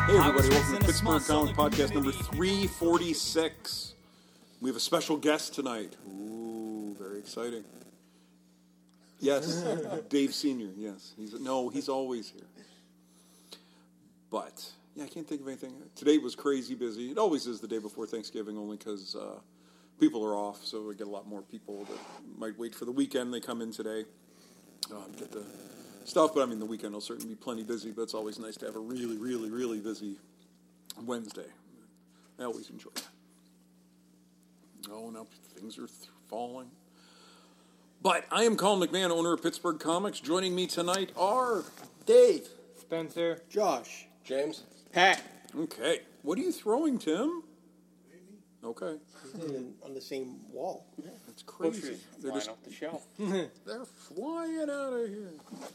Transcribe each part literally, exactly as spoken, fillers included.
Hey everybody, welcome to Pittsburgh Comic Podcast number three forty-six. We have a special guest tonight. Ooh, very exciting. Yes, Dave Senior, yes. He's No, he's always here. But, yeah, I can't think of anything. Today was crazy busy. It always is the day before Thanksgiving, only because uh, people are off, so we get a lot more people that might wait for the weekend. They come in today, um, get the stuff, but I mean, the weekend will certainly be plenty busy, but it's always nice to have a really, really, really busy Wednesday. I always enjoy that. Oh, now things are th- falling. But I am Colin McMahon, owner of Pittsburgh Comics. Joining me tonight are Dave, Spencer, Josh, James, Pat. Okay. What are you throwing, Tim? Okay. On the same wall. That's crazy. Bushes They're flying just off the shelf. they're flying out of here.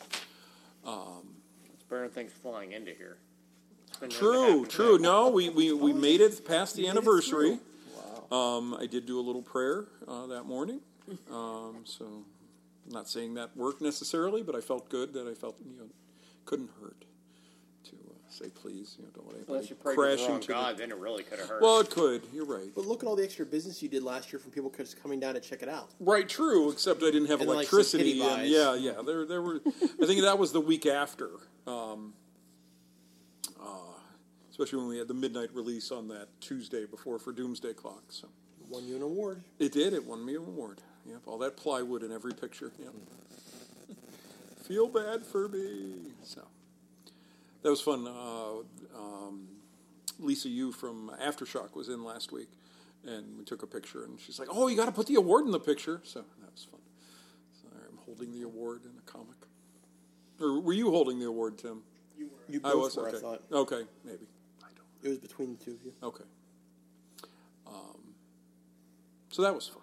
It's better than things flying into here. It's been known to True, happen true. to- No, we, we, we made it past the made it anniversary. Wow. Um, I did do a little prayer uh, that morning. Um, so, I'm not saying that worked necessarily, but I felt good that I felt, you know, couldn't hurt to uh, say please, you know, don't let anybody Unless you prayed to crash the wrong into God, the... then it really could have hurt. Well, it could. You're right. But look at all the extra business you did last year from people just coming down to check it out. Right, true, except I didn't have And then, like, some electricity. pity and buys. yeah, yeah, there, there were. I think that was the week after, um, uh, especially when we had the midnight release on that Tuesday before for Doomsday Clock. So Won you an award. it did. It won me an award. Yep, all that plywood in every picture. Yep. Feel bad for me. So that was fun. Uh, um, Lisa Yu from Aftershock was in last week, and we took a picture, and she's like, "Oh, you got to put the award in the picture." So that was fun. So I'm holding the award in a comic. Or were you holding the award, Tim? You were. You both I was. were, Okay. I thought. Okay, maybe. I don't. It was between the two of you. Okay. Um, so that was fun.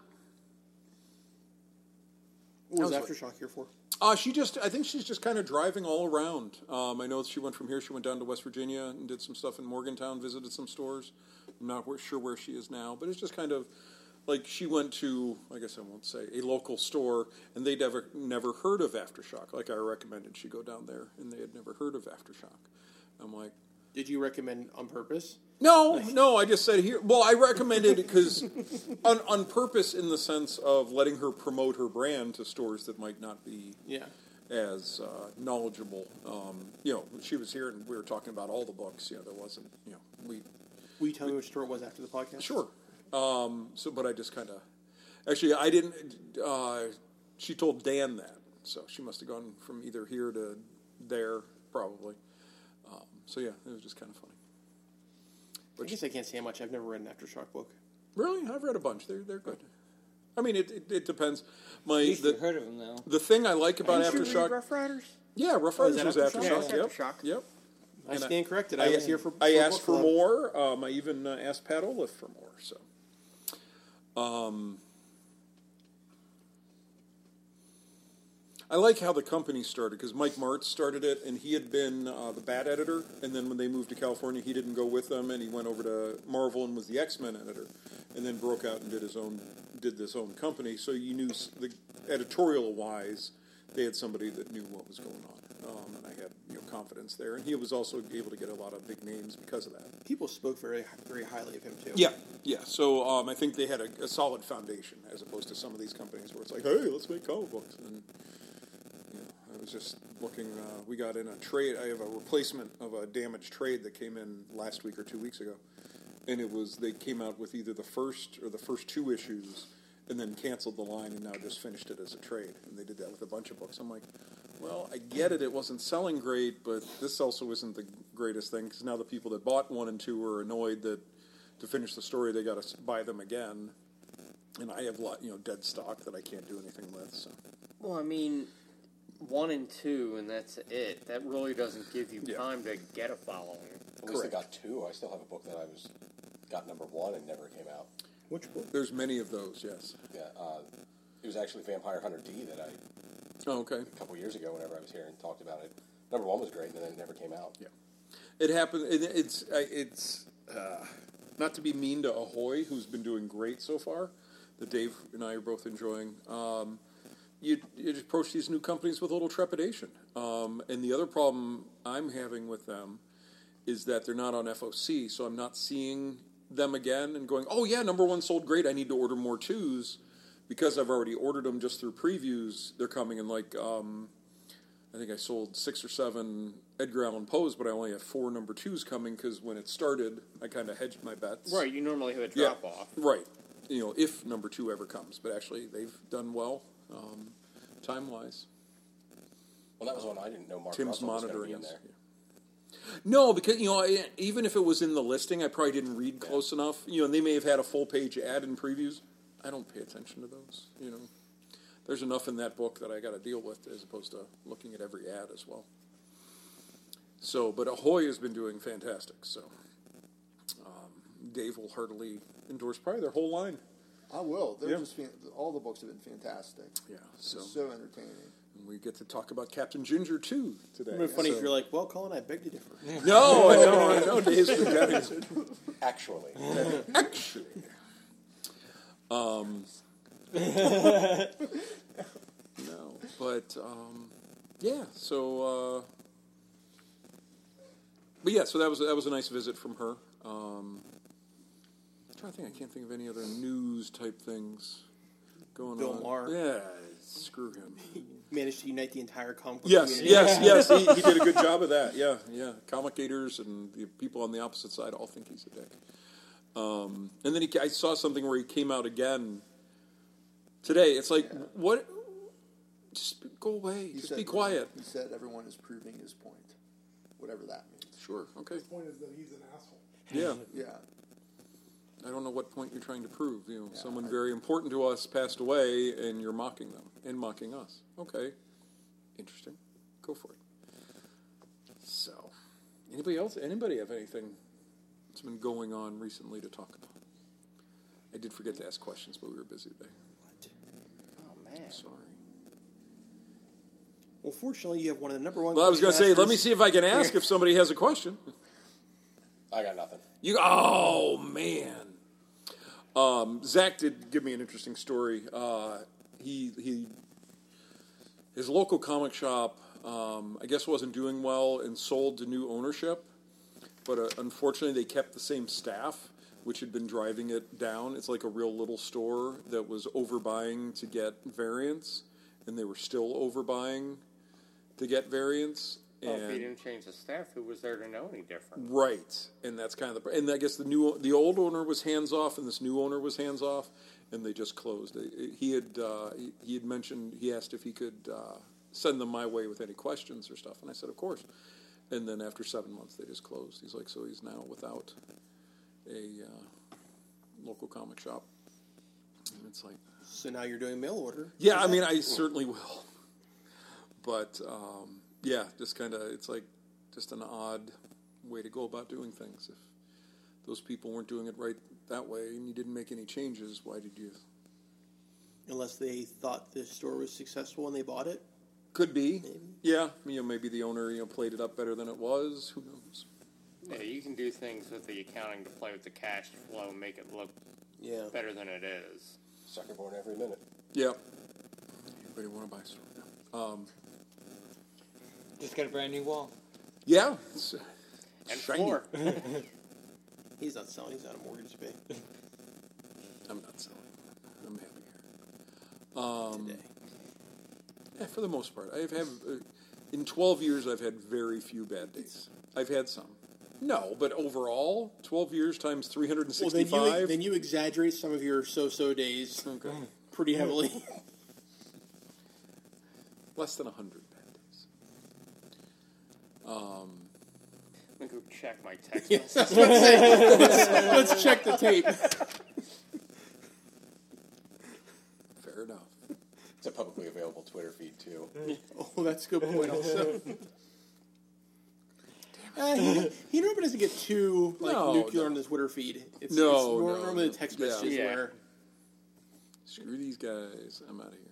What was That was Aftershock here for? Uh, she just, I think she's just kind of driving all around. Um, I know she went from here, she went down to West Virginia and did some stuff in Morgantown, visited some stores. I'm not where, sure where she is now, but it's just kind of like she went to, I guess I won't say, a local store, and they'd never, never heard of Aftershock. Like I recommended she go down there, and they had never heard of Aftershock. I'm like, Did you recommend on purpose? no, no, I just said here. Well, I recommended it because on, on purpose in the sense of letting her promote her brand to stores that might not be Yeah. as uh, knowledgeable. Um, you know, she was here and we were talking about all the books. You know, there wasn't, you know, we... Will you tell me which store it was after the podcast? Sure. Um, so, but I just kind of... Actually, I didn't... Uh, she told Dan that. So she must have gone from either here to there, probably. Um, so, yeah, it was just kind of funny. I guess I can't say how much. I've never read an Aftershock book. Really? I've read a bunch. They're they're good. I mean, it it, it depends. My At least the, you've heard of them, though. the thing I like about Didn't you read Aftershock, Rough Riders? yeah, Rough Oh, is Riders that was Aftershock? Aftershock. Yeah, it's Yep, Aftershock. yep. I And stand corrected. I, was here for. I for asked book for club. more. Um, I even uh, asked Pat Olive for more. So, um, I like how the company started because Mike Martz started it, and he had been uh, the Bat editor. And then when they moved to California, he didn't go with them, and he went over to Marvel and was the X-Men editor, and then broke out and did his own did this own company. So you knew s- the editorial wise, they had somebody that knew what was going on, um, and I had you know confidence there. And he was also able to get a lot of big names because of that. People spoke very, very highly of him too. Yeah, yeah. So um, I think they had a, a solid foundation as opposed to some of these companies where it's like, hey, let's make comic books. And you know, I was just looking. Uh, we got in a trade. I have a replacement of a damaged trade that came in last week or two weeks ago, and it was they came out with either the first or the first two issues, and then canceled the line and now just finished it as a trade. And they did that with a bunch of books. I'm like, well, I get it. It wasn't selling great, but this also isn't the greatest thing because now the people that bought one and two are annoyed that to finish the story they got to buy them again. And I have a lot, you know, dead stock that I can't do anything with. So Well, I mean, one and two, and that's it. That really doesn't give you Yeah. time to get a following. at least I Correct. got two. I still have a book that I was got number one and never came out. Which book? there's many of those. Yes. Yeah, uh, it was actually Vampire Hunter D that I Oh, okay. a couple years ago, whenever I was here and talked about it. Number one was great, and then it never came out. Yeah. It happened. It, it's uh, it's uh, not to be mean to Ahoy, who's been doing great so far. That Dave and I are both enjoying. Um, you, you approach these new companies with a little trepidation. Um, and the other problem I'm having with them is that they're not on F O C, so I'm not seeing them again and going, oh yeah, number one sold great, I need to order more twos. Because I've already ordered them just through previews, they're coming in like, um, I think I sold six or seven Edgar Allan Poes, but I only have four number twos coming because when it started, I kind of hedged my bets. Right, you normally have a Yeah, drop off. right. You know, if number two ever comes. But actually, they've done well, um, time-wise. Well, that was one I didn't know Mark Tim's Russell was going to monitoring be in us. there. No, because, you know, I- even if it was in the listing, I probably didn't read close enough. You know, and they may have had a full-page ad in previews. I don't pay attention to those, you know. There's enough in that book that I got to deal with as opposed to looking at every ad as well. So, but Ahoy has been doing fantastic, so um, Dave will heartily endorse probably their whole line. I will. They're Yeah. just fan- all the books have been fantastic. Yeah, so, So entertaining. and we get to talk about Captain Ginger, too, today. It'd be funny so. if you're like, well, Colin, I beg to differ. No, I know, I know, Dave's been getting Actually. Actually. Um, no, but, um, yeah, so, uh, but yeah, so that was, that was a nice visit from her. Um, I'm trying to think, I can't think of any other news type things going Bill on. Maher. Yeah, screw him. Managed to unite the entire comic book Yes, community. yes, yes, he, he did a good job of that, yeah, yeah. Comic-gators and the people on the opposite side all think he's a dick. Um, and then he, I saw something where he came out again today. It's like, what? Just go away. He Just said- be quiet. He said everyone is proving his point, whatever that means. Sure, okay. The point is that he's an asshole. Yeah, Yeah. I don't know what point you're trying to prove. You know, Yeah, someone I- very important to us passed away, and you're mocking them and mocking us. Okay, interesting. Go for it. So, anybody else? Anybody have anything that's been going on recently to talk about? I did forget to ask questions, but we were busy today. Oh, man. Sorry. Well, fortunately, you have one of the number one. Well, I was going to say, let me see if I can ask Here. if somebody has a question. I got nothing. You, oh man. Um, Zach did give me an interesting story. Uh, he he, his local comic shop, um, I guess, wasn't doing well and sold to new ownership, but uh, unfortunately, they kept the same staff, which had been driving it down. It's like a real little store that was overbuying to get variants, and they were still overbuying to get variants. Well, if And- he didn't change the staff, who was there to know any different? Right, and that's kind of the. And I guess the new, the old owner was hands off, and this new owner was hands off, and they just closed. He had uh, he, he had mentioned he asked if he could uh, send them my way with any questions or stuff, and I said of course. And then after seven months, they just closed. He's like, so he's now without a uh, local comic shop. And it's like, So now you're doing mail order. yeah, I mean, I certainly will, but. Um, Yeah, just kind of, it's like just an odd way to go about doing things. If those people weren't doing it right that way and you didn't make any changes, why did you? Unless they thought the store was successful and they bought it. Could be. Yeah, you know, maybe the owner, you know, played it up better than it was. Who knows? Yeah, you can do things with the accounting to play with the cash flow and make it look Yeah. better than it is. Sucker born every minute. Yeah. Anybody want to buy some? Um, Just got a brand new wall. yeah. It's, And shiny. floor. He's not selling. He's not a mortgage to pay I'm not selling. I'm happy here. Um, today. Yeah, for the most part. I've had, uh, in twelve years, I've had very few bad days. I've had some. No, but overall, twelve years times three hundred Well, then sixty-five. you then you exaggerate some of your so-so days Okay. pretty heavily. Less than one hundred bad days. Um, I'm going to go check my text Yes, message. let's, say, let's, let's check the tape. fair enough. It's a publicly available Twitter feed, too. Oh, that's a good point. Also, uh, he, he normally doesn't get too like No, nuclear no. on the Twitter feed. It's, No, it's nor- no, normally no. the text Yeah. messages Yeah. where Screw these guys. I'm out of here.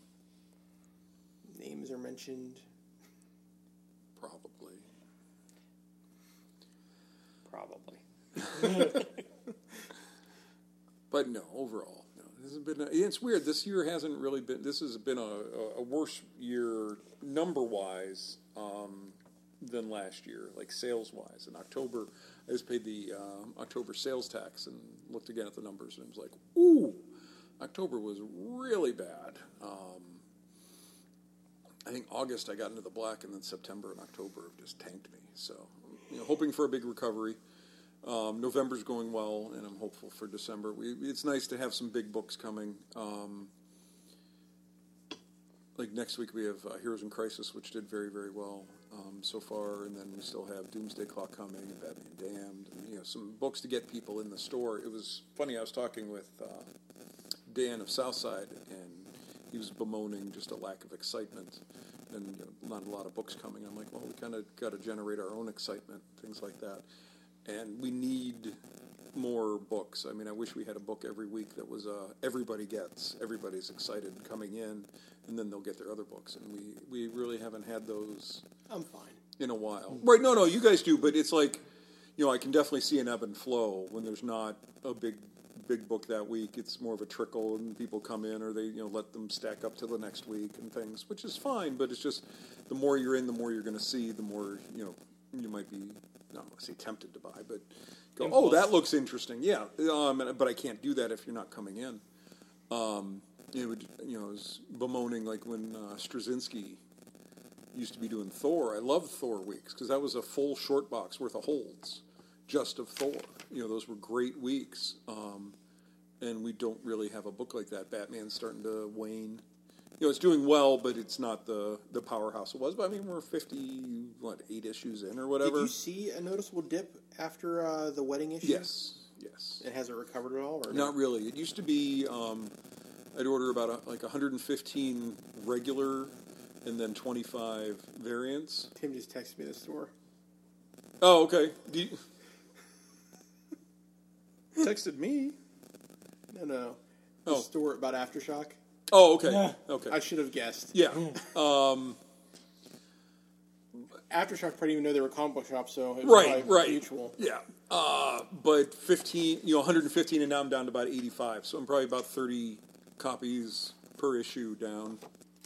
names are mentioned. Probably. Probably. But no, overall, no. This has been. A, it's weird. This year hasn't really been. This has been a, a, a worse year number wise um, than last year, like sales wise. In October, I just paid the um, October sales tax and looked again at the numbers, and it was like, ooh, October was really bad. Um, I think August I got into the black, and then September and October just tanked me. So, you know, hoping for a big recovery. Um, November's going well, and I'm hopeful for December. We, it's nice to have some big books coming. Um, like next week we have uh, Heroes in Crisis, which did very, very well um, so far, and then we still have Doomsday Clock coming, and Batman Damned, and you know, some books to get people in the store. It was funny. I was talking with uh, Dan of Southside, and he was bemoaning just a lack of excitement and you know, not a lot of books coming. I'm like, well, we kind of got to generate our own excitement, things like that. And we need more books. I mean, I wish we had a book every week that was uh, everybody gets. Everybody's excited coming in, and then they'll get their other books. And we, we really haven't had those I'm fine. in a while. Right, no, no, you guys do, but it's like, you know, I can definitely see an ebb and flow when there's not a big big book that week. It's more of a trickle, and people come in, or they, you know, let them stack up to the next week and things, which is fine, but it's just the more you're in, the more you're going to see, the more, you know, you might be, not going to say tempted to buy, but go, oh, that looks interesting. Yeah, um, but I can't do that if you're not coming in. Um, it would, you know, I was bemoaning like when uh, Straczynski used to be doing Thor. I loved Thor weeks because that was a full short box worth of holds just of Thor. You know, those were great weeks. Um, and we don't really have a book like that. Batman's starting to wane. You know, it's doing well, but it's not the, the powerhouse it was. But I mean, we're fifty, what, eight issues in or whatever. Did you see a noticeable dip after uh, the wedding issue? Yes, yes. It hasn't recovered at all? Or Not really. It used to be, um, I'd order about a, like one hundred fifteen regular and then twenty-five variants. Tim just texted me the store. Oh, okay. Do you... Texted me. No, no. The Oh. store about Aftershock. Oh, okay. Okay. I should have guessed. Yeah. Um, Aftershock probably didn't even know they were comic book shops, so it was right, probably right. mutual. Yeah. Uh, but fifteen, you know, one hundred fifteen, and now I'm down to about eighty-five. So I'm probably about thirty copies per issue down.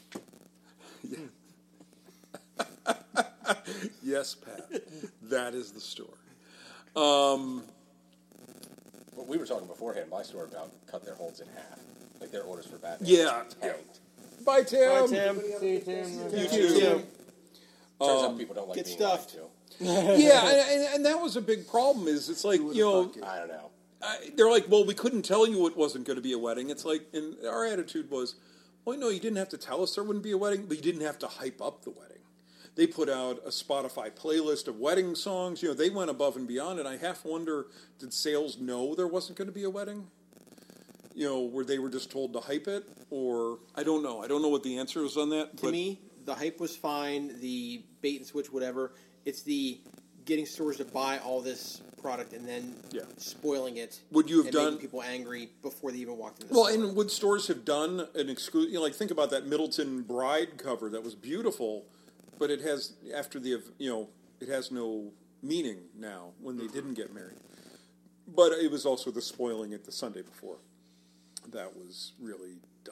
Yeah. Yes, Pat. That is the store. Um, Well, we were talking beforehand. My store about cut their holds in half. Like their orders for Batman. Yeah. Tanked. Bye, Tim. Bye, Tim. See you, Tim. You too. Yeah. Turns out people don't like get being stuffed. lied to. Yeah, and, and, and that was a big problem. Is it's like, you know, I don't know. I, they're like, well, we couldn't tell you it wasn't going to be a wedding. It's like, and our attitude was, well, no, you didn't have to tell us there wouldn't be a wedding, but you didn't have to hype up the wedding. They put out a Spotify playlist of wedding songs. You know, they went above and beyond, and I half wonder, did sales know there wasn't going to be a wedding? You know, where they were just told to hype it, or I don't know. I don't know what the answer is on that. To but me, the hype was fine, the bait and switch, whatever. It's the getting stores to buy all this product and then Yeah. spoiling it. Would you have and done- making people angry before they even walked in the Well, store. and would stores have done an exclusive? You know, like think about that Middleton Bride cover that was beautiful, but it has after the you know it has no meaning now when they didn't get married. But it was also the spoiling it the Sunday before. That was really dumb.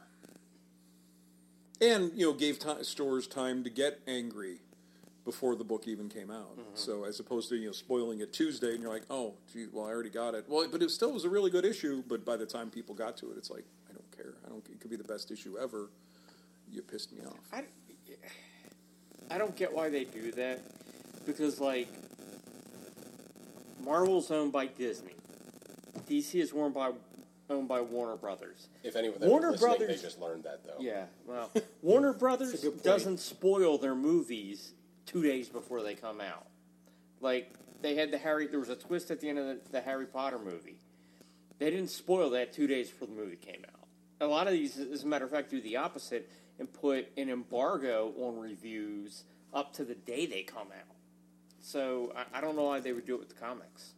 And you know gave t- stores time to get angry before the book even came out. Mm-hmm. So as opposed to you know spoiling it Tuesday and you're like, oh, gee, well I already got it. Well, but it still was a really good issue. But by the time people got to it, it's like I don't care. I don't. It could be the best issue ever. You pissed me off. I, I don't get why they do that, because like Marvel's owned by Disney, D C is owned by owned by Warner Brothers. If anyone they Warner were listening, Brothers- they just learned that though. Yeah, well, Warner Brothers That's a good point. doesn't spoil their movies two days before they come out. Like they had the Harry, there was a twist at the end of the, the Harry Potter movie. They didn't spoil that two days before the movie came out. A lot of these, as a matter of fact, do the opposite and put an embargo on reviews up to the day they come out. So I, I don't know why they would do it with the comics.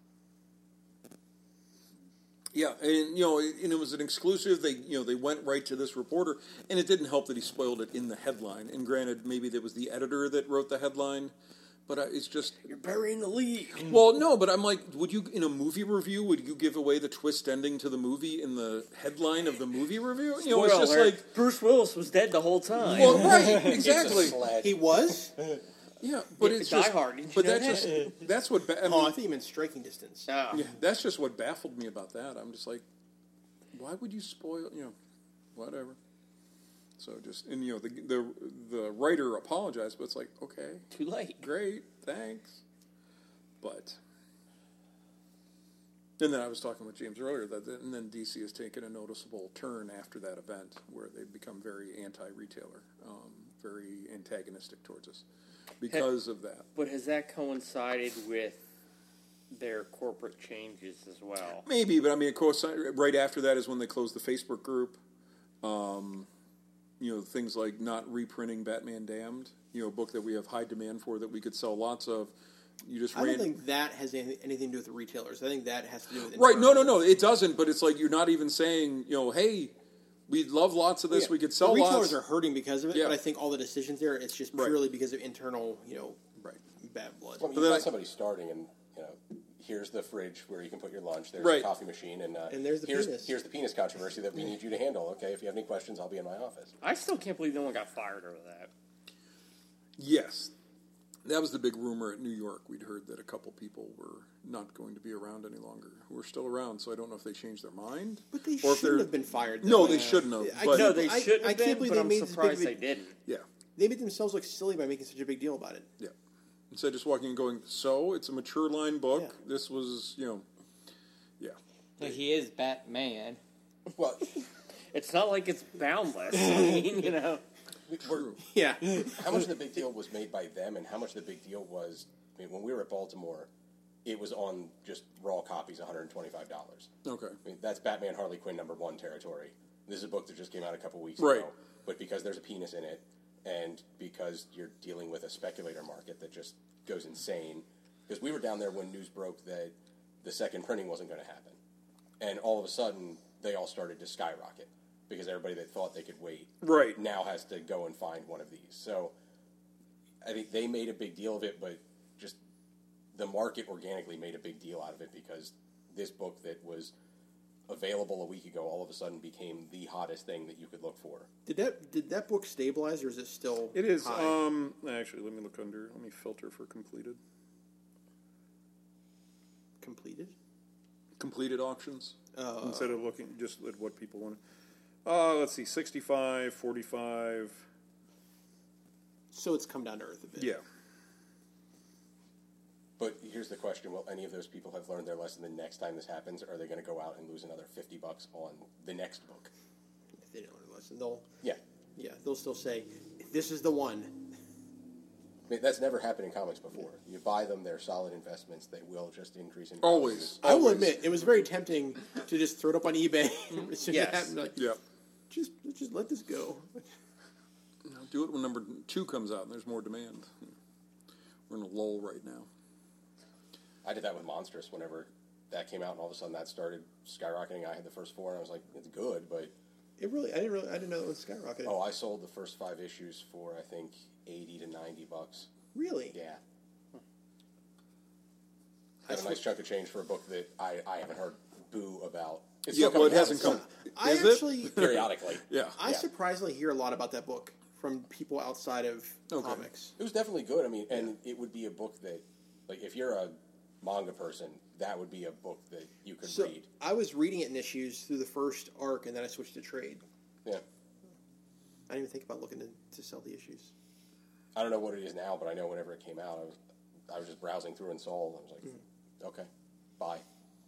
Yeah, and you know, and it was an exclusive. They, you know, they went right to this reporter, and it didn't help that he spoiled it in the headline. And granted, maybe that was the editor that wrote the headline, but uh, it's just You're burying the lead. well, no. But I'm like, would you in a movie review? Would you give away the twist ending to the movie in the headline of the movie review? You know, it's just like, Bruce Willis was dead the whole time. well, right, It's a exactly. sledge. He was? Yeah, but Yeah, it's Die just, Hard, didn't you but know that's that? just that's what. Ba- I mean, Oh, I think you meant striking distance. Oh. yeah, that's just what baffled me about that. I'm just like, why would you spoil? You know, whatever. So just and you know the the the writer apologized, but it's like okay, Too late. great, thanks, but. And then I was talking with James earlier that, and then D C has taken a noticeable turn after that event, where they've become very anti-retailer, um, very antagonistic towards us, because of that. But has that coincided with their corporate changes as well? Maybe, but I mean, of course, right after that is when they closed the Facebook group. Um, you know, things like not reprinting Batman Damned, you know, a book that we have high demand for that we could sell lots of. You just I ran. don't think that has any- anything to do with the retailers. I think that has to do with Right? No, no, internal- no. It doesn't. But it's like you're not even saying, you know, hey, we'd love lots of this. Yeah. We could sell the retailers lots. are hurting because of it, Yeah. but I think all the decisions there, it's just Right. purely because of internal, you know, Right. bad blood. Well, But you've then got I- somebody starting, and you know, here's the fridge where you can put your lunch. There's Right. a coffee machine, and uh, And there's the here's, penis. here's the penis controversy that we need you to handle. Okay, if you have any questions, I'll be in my office. I still can't believe no one got fired over that. Yes. That was the big rumor at New York. We'd heard that a couple people were not going to be around any longer, who are still around. So I don't know if they changed their mind. But they or if shouldn't they're- have been fired. though. No, they shouldn't have. I But No, can't- they I- shouldn't I have can't been, believe but they I'm made this big surprised of a- they didn't. yeah, They made themselves look silly by making such a big deal about it. yeah. Instead of just walking and going, so it's a mature line book. Yeah. This was, you know, yeah. So he is Batman. Well, It's not like it's boundless. I mean, you know. we're, Yeah. how much of the big deal was made by them, and how much of the big deal was? I mean, when we were at Baltimore, it was on just raw copies, one hundred twenty-five dollars. Okay. I mean, that's Batman Harley Quinn number one territory. This is a book that just came out a couple weeks Right. ago, but because there's a penis in it, and because you're dealing with a speculator market that just goes insane, because we were down there when news broke that the second printing wasn't going to happen, and all of a sudden they all started to skyrocket because everybody that thought they could wait Right. now has to go and find one of these. So I think they made a big deal of it, but just the market organically made a big deal out of it because this book that was available a week ago all of a sudden became the hottest thing that you could look for. Did that did that book stabilize, or is it still? It is. high? Um, actually, let me look under. Let me filter for completed. completed. Completed auctions Uh, instead of looking just at what people want. Uh, let's see, sixty-five, forty-five. So it's come down to earth a bit. Yeah. But here's the question: will any of those people have learned their lesson the next time this happens? Or are they going to go out and lose another fifty bucks on the next book? If they don't listen, they'll Yeah. yeah they'll still say, "This is the one." I mean, that's never happened in comics before. You buy them; they're solid investments. They will just increase in value. Always. I will Always. admit, it was very tempting to just throw it up on eBay. as soon as Yes. it happened, like, Yeah. just just let this go. You know, do it when number two comes out and there's more demand. We're in a lull right now. I did that with Monstrous whenever that came out, and all of a sudden that started skyrocketing. I had the first four, and I was like, "It's good," but It really, I didn't really, I didn't know it was skyrocketing. oh, I sold the first five issues for I think eighty to ninety bucks. Really? Yeah, I got a nice chunk of change for a book that I, I haven't heard boo about. It's Yeah, still well, it coming out, hasn't it's come. still- I Is it? actually, periodically. Yeah. I Yeah. surprisingly hear a lot about that book from people outside of Okay. comics. It was definitely good. I mean, and it would be a book that, like, if you're a manga person, that would be a book that you could So read. I was reading it in issues through the first arc, and then I switched to trade. Yeah. I didn't even think about looking to, to sell the issues. I don't know what it is now, but I know whenever it came out, I was I was just browsing through and saw, and I was like, Mm-hmm. okay, bye.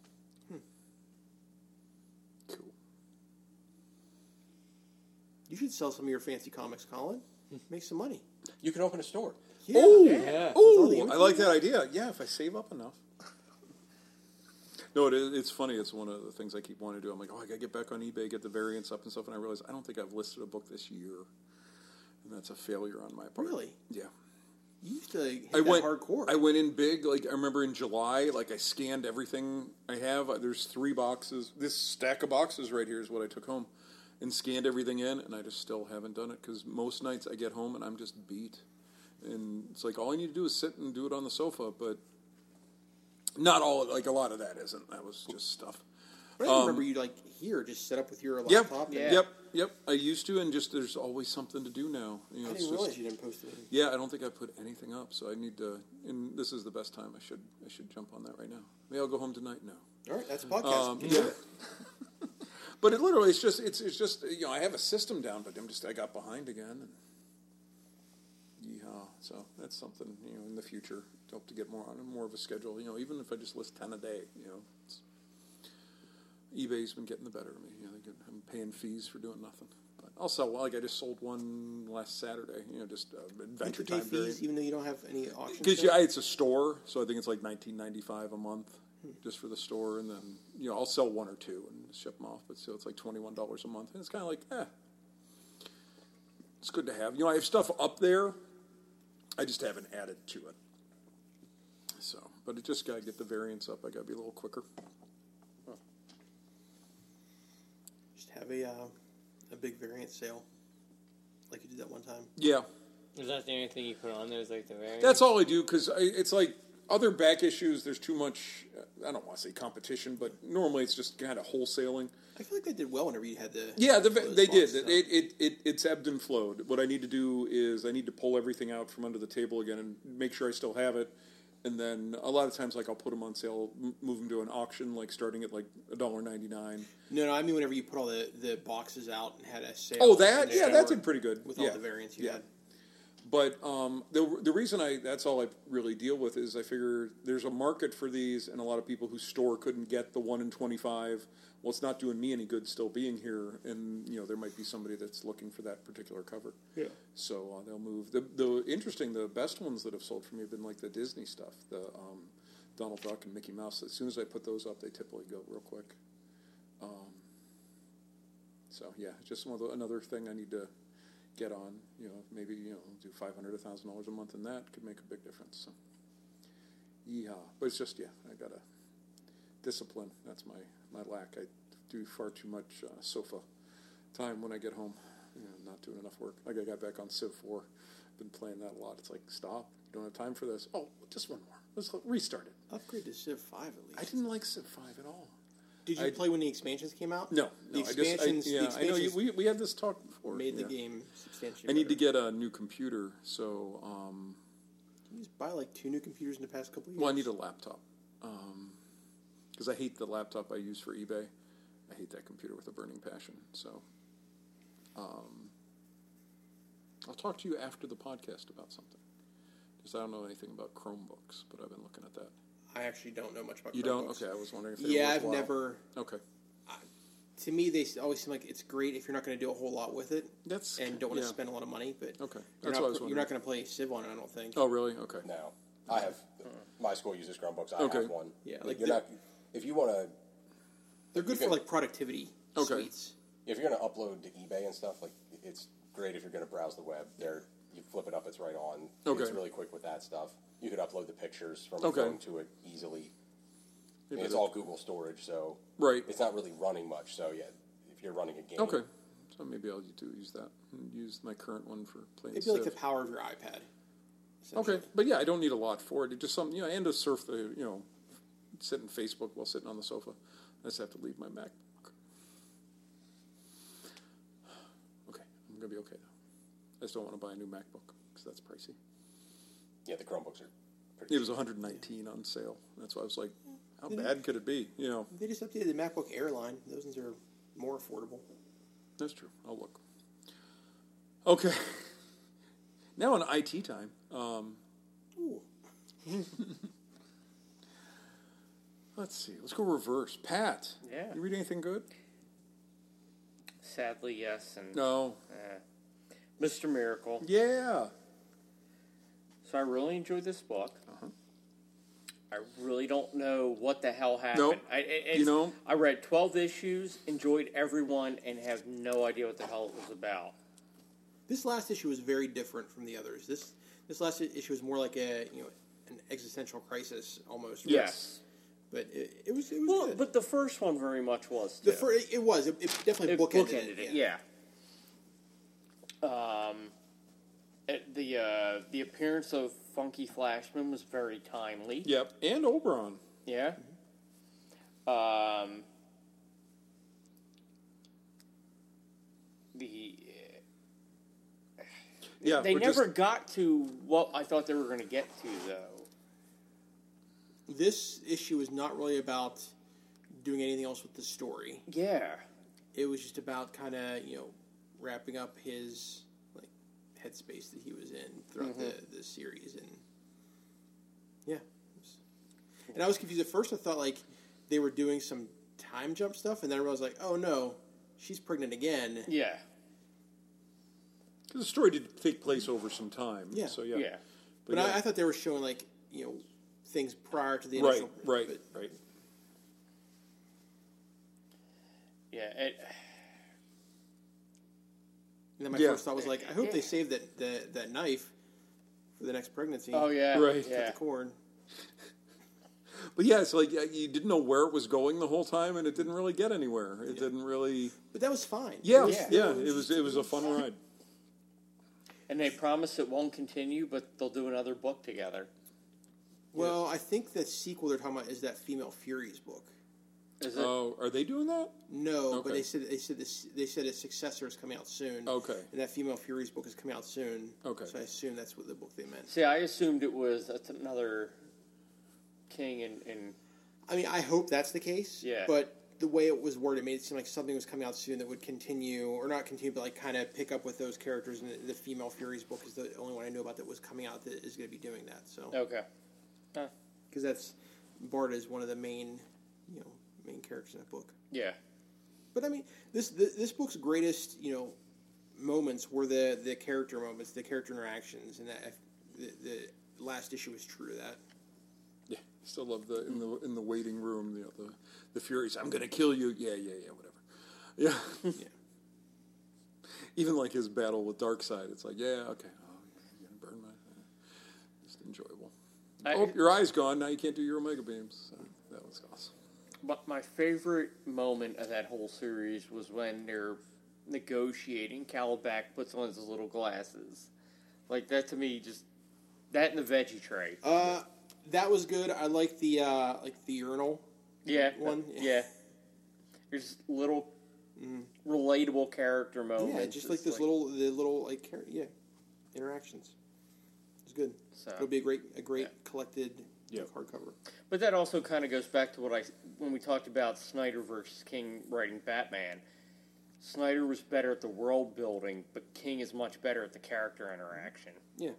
Cool. You should sell some of your fancy comics, Colin. Make some money. You can open a store. Yeah. Oh, Yeah. oh, all the I like that idea. Yeah, if I save up enough. No, it is, it's funny. It's one of the things I keep wanting to do. I'm like, oh, I gotta get back on eBay, get the variants up and stuff, and I realize I don't think I've listed a book this year, and that's a failure on my part. Really? Yeah. You used to hit I that went hardcore. I went in big. Like I remember in July, like I scanned everything I have. Uh, There's three boxes. This stack of boxes right here is what I took home, and scanned everything in. And I just still haven't done it because most nights I get home and I'm just beat. And it's like all I need to do is sit and do it on the sofa. But not all. Like a lot of that isn't. That was just stuff. But I remember you like here just set up with your Yep, laptop. Yeah. And yep, yep. I used to, and just there's always something to do now. You know, I it's didn't just, realize you didn't post anything. yeah, I don't think I put anything up, so I need to. And this is the best time. I should I should jump on that right now. Maybe I'll go home tonight now. All right, that's a podcast. Um, Get yeah. to it. But it literally, it's just, it's, it's just, you know, I have a system down, but I'm just, I got behind again. And yeehaw. So that's something, you know, in the future, hope to get more on more of a schedule. You know, even if I just list ten a day, you know, it's, eBay's been getting the better of me. You know, they get, I'm paying fees for doing nothing. But I'll sell. Like I just sold one last Saturday. You know, just uh, You have Adventure to pay Time fees variant. even though you don't have any auctions. Because there? yeah, it's a store, so I think it's like nineteen ninety five a month just for the store, and then you know I'll sell one or two and ship them off. But so it's like twenty one dollars a month, and it's kind of like eh, it's good to have. You know, I have stuff up there, I just haven't added to it. So, but it just got to get the variants up. I got to be a little quicker. Just have a uh, a big variant sale, like you did that one time. Yeah, Is that the only thing you put on there? Is like the variant? that's all I do because it's like other back issues. There's too much. I don't want to say competition, but normally it's just kind of wholesaling. I feel like they did well whenever you had the. Yeah, the, those they did. boxes out. It, it, it, it's ebbed and flowed. What I need to do is I need to pull everything out from under the table again and make sure I still have it. And then a lot of times, like I'll put them on sale, m- move them to an auction, like starting at like a dollar ninety nine. No, no, I mean whenever you put all the, the boxes out and had a sale. Oh, that in the yeah, store that did pretty good with yeah. all the variants you yeah. had. But um, the the reason I that's all I really deal with is I figure there's a market for these, and a lot of people whose store couldn't get the one in twenty five. Well, it's not doing me any good still being here, and you know there might be somebody that's looking for that particular cover. Yeah. So uh, they'll move. The the interesting, the best ones that have sold for me have been like the Disney stuff, the um, Donald Duck and Mickey Mouse. As soon as I put those up, they typically go real quick. Um, so yeah, just one of the, another thing I need to get on. You know, maybe you know do five hundred, a thousand dollars a month, and that could make a big difference. So, yeah, but it's just yeah, I gotta discipline. That's my my lack. I do far too much uh, sofa time when I get home. You know, not doing enough work. Like I got back on Civ four. Been playing that a lot. It's like stop. You don't have time for this. Oh, just one more. Let's restart it. Upgrade to Civ five at least. I didn't like Civ five at all. Did you I- play when the expansions came out? No, The no. I just, I, expansions. yeah, the I know. You, expansions we we had this talk before. made the yeah. game substantially. I need to better. get a new computer, so um, Did you just buy like two new computers in the past couple of years? well, I need a laptop because I hate the laptop I use for eBay. I hate that computer with a burning passion. So, um, I'll talk to you after the podcast about something. Because I don't know anything about Chromebooks, but I've been looking at that. I actually don't know much about. You don't? Chromebooks. Okay, I was wondering if they Yeah, were I've worthwhile. never. Okay, To me, they always seem like it's great if you're not going to do a whole lot with it that's and don't want to yeah. spend a lot of money. But Okay, you're that's not, what I was you're wondering. not going to play Civ on it. I don't think. Oh, really? Okay. No, I have. My school uses Chromebooks. I Okay. have one. Yeah, like you're the- not. If you want to, They're good you for can- like productivity Okay. suites. if you're going to upload to eBay and stuff, like it's great if you're going to browse the web. There, you flip it up, it's right on. Okay. It's really quick with that stuff. You could upload the pictures from Okay. a phone to it easily. Maybe And it's that- all Google storage, so Right. it's not really running much. So yeah, if you're running a game, Okay. So maybe I'll do use that and use my current one for playing It'd be like the Civ. power of your iPad. Okay, but yeah, I don't need a lot for it. It's just something, you know, and to surf the, you know, sit in Facebook while sitting on the sofa. I just have to leave my MacBook. Okay, I'm gonna be okay though. I just don't want to buy a new MacBook because that's pricey. yeah, the Chromebooks are pretty. It was one hundred nineteen on sale. That's why I was like, how bad could it be? You know, They just updated the MacBook Air line. Those ones are more affordable. that's true. I'll look. Okay. Now on I T time. Um, Ooh. let's see. Let's go reverse. Pat. Yeah. You read anything good? Sadly, yes. And No. eh. Mister Miracle. Yeah. So I really enjoyed this book. Uh-huh. I really don't know what the hell happened. Nope. I, it- it's- You know- I read twelve issues, enjoyed every one, and have no idea what the hell it was about. This last issue was very different from the others. This this last i- issue was more like a you know an existential crisis almost. right? Yes. but it, it was it was Well, good. but the first one very much was the too. fir- it was it, it definitely It bookended, bookended it. it, yeah. Um, it- the uh, the appearance of Funky Flashman was very timely. Yep. And Oberon. Yeah. Um, Yeah, They we're never just- got to what I thought they were going to get to, though. This issue is not really about doing anything else with the story. Yeah. It was just about kind of, you know, wrapping up his like headspace that he was in throughout Mm-hmm. the, the series, and yeah. It was- And I was confused at first. I thought like they were doing some time jump stuff, and then I was like, oh no, she's pregnant again. Yeah. Because the story did take place over some time. Yeah. So, yeah. Yeah. But yeah. I, I thought they were showing like, you know, things prior to the Right, initial. right, but- right. Yeah. It, And then my Yeah. first thought was like, I hope Yeah. they saved that, that that knife for the next pregnancy. oh, yeah. Right. Cut Yeah. the corn. But yeah, it's like yeah, you didn't know where it was going the whole time, and it didn't really get anywhere. It didn't really. But that was fine. Yeah, It was- yeah, it was it was a fun ride. And they promise it won't continue, but they'll do another book together. Well, I think the sequel they're talking about is that Female Furies book. Is it? Oh, are they doing that? No, Okay. but they said they said this they said a successor is coming out soon. Okay. And that Female Furies book is coming out soon. Okay. So I assume that's what the book they meant. See, I assumed it was that's another King and, and I mean, I hope that's the case. Yeah. But the way it was worded made it seem like something was coming out soon that would continue, or not continue, but like kind of pick up with those characters. And the, the Female Furies book is the only one I know about that was coming out that is going to be doing that. So okay. Huh. because that's Bart is one of the main, you know, main characters in that book. Yeah. But I mean, this this, this book's greatest, you know, moments were the the character moments, the character interactions, and that the, the last issue was true to that. Yeah, still love the in the in the waiting room. You know, the the Furies. I'm gonna kill you. Yeah, yeah, yeah. Whatever. Yeah. Yeah. Even like his battle with Darkseid, it's like, yeah, okay, oh, you're gonna burn my. Just enjoyable. I- oh, your eye's gone. Now you can't do your Omega beams. So that was awesome. But my favorite moment of that whole series was when they're negotiating. Calabac puts on his little glasses. Like, that to me, just... That and the veggie tray. Uh, that was good. I like the uh, like the urinal. yeah. one? Yeah. There's little relatable character moments. Yeah, just like It's this little the little like char- yeah interactions. It's good. So- It'll be a great a great Yeah. collected Yeah. hardcover. But that also kind of goes back to what I... When we talked about Snyder versus King writing Batman, Snyder was better at the world building, but King is much better at the character interaction. Yeah.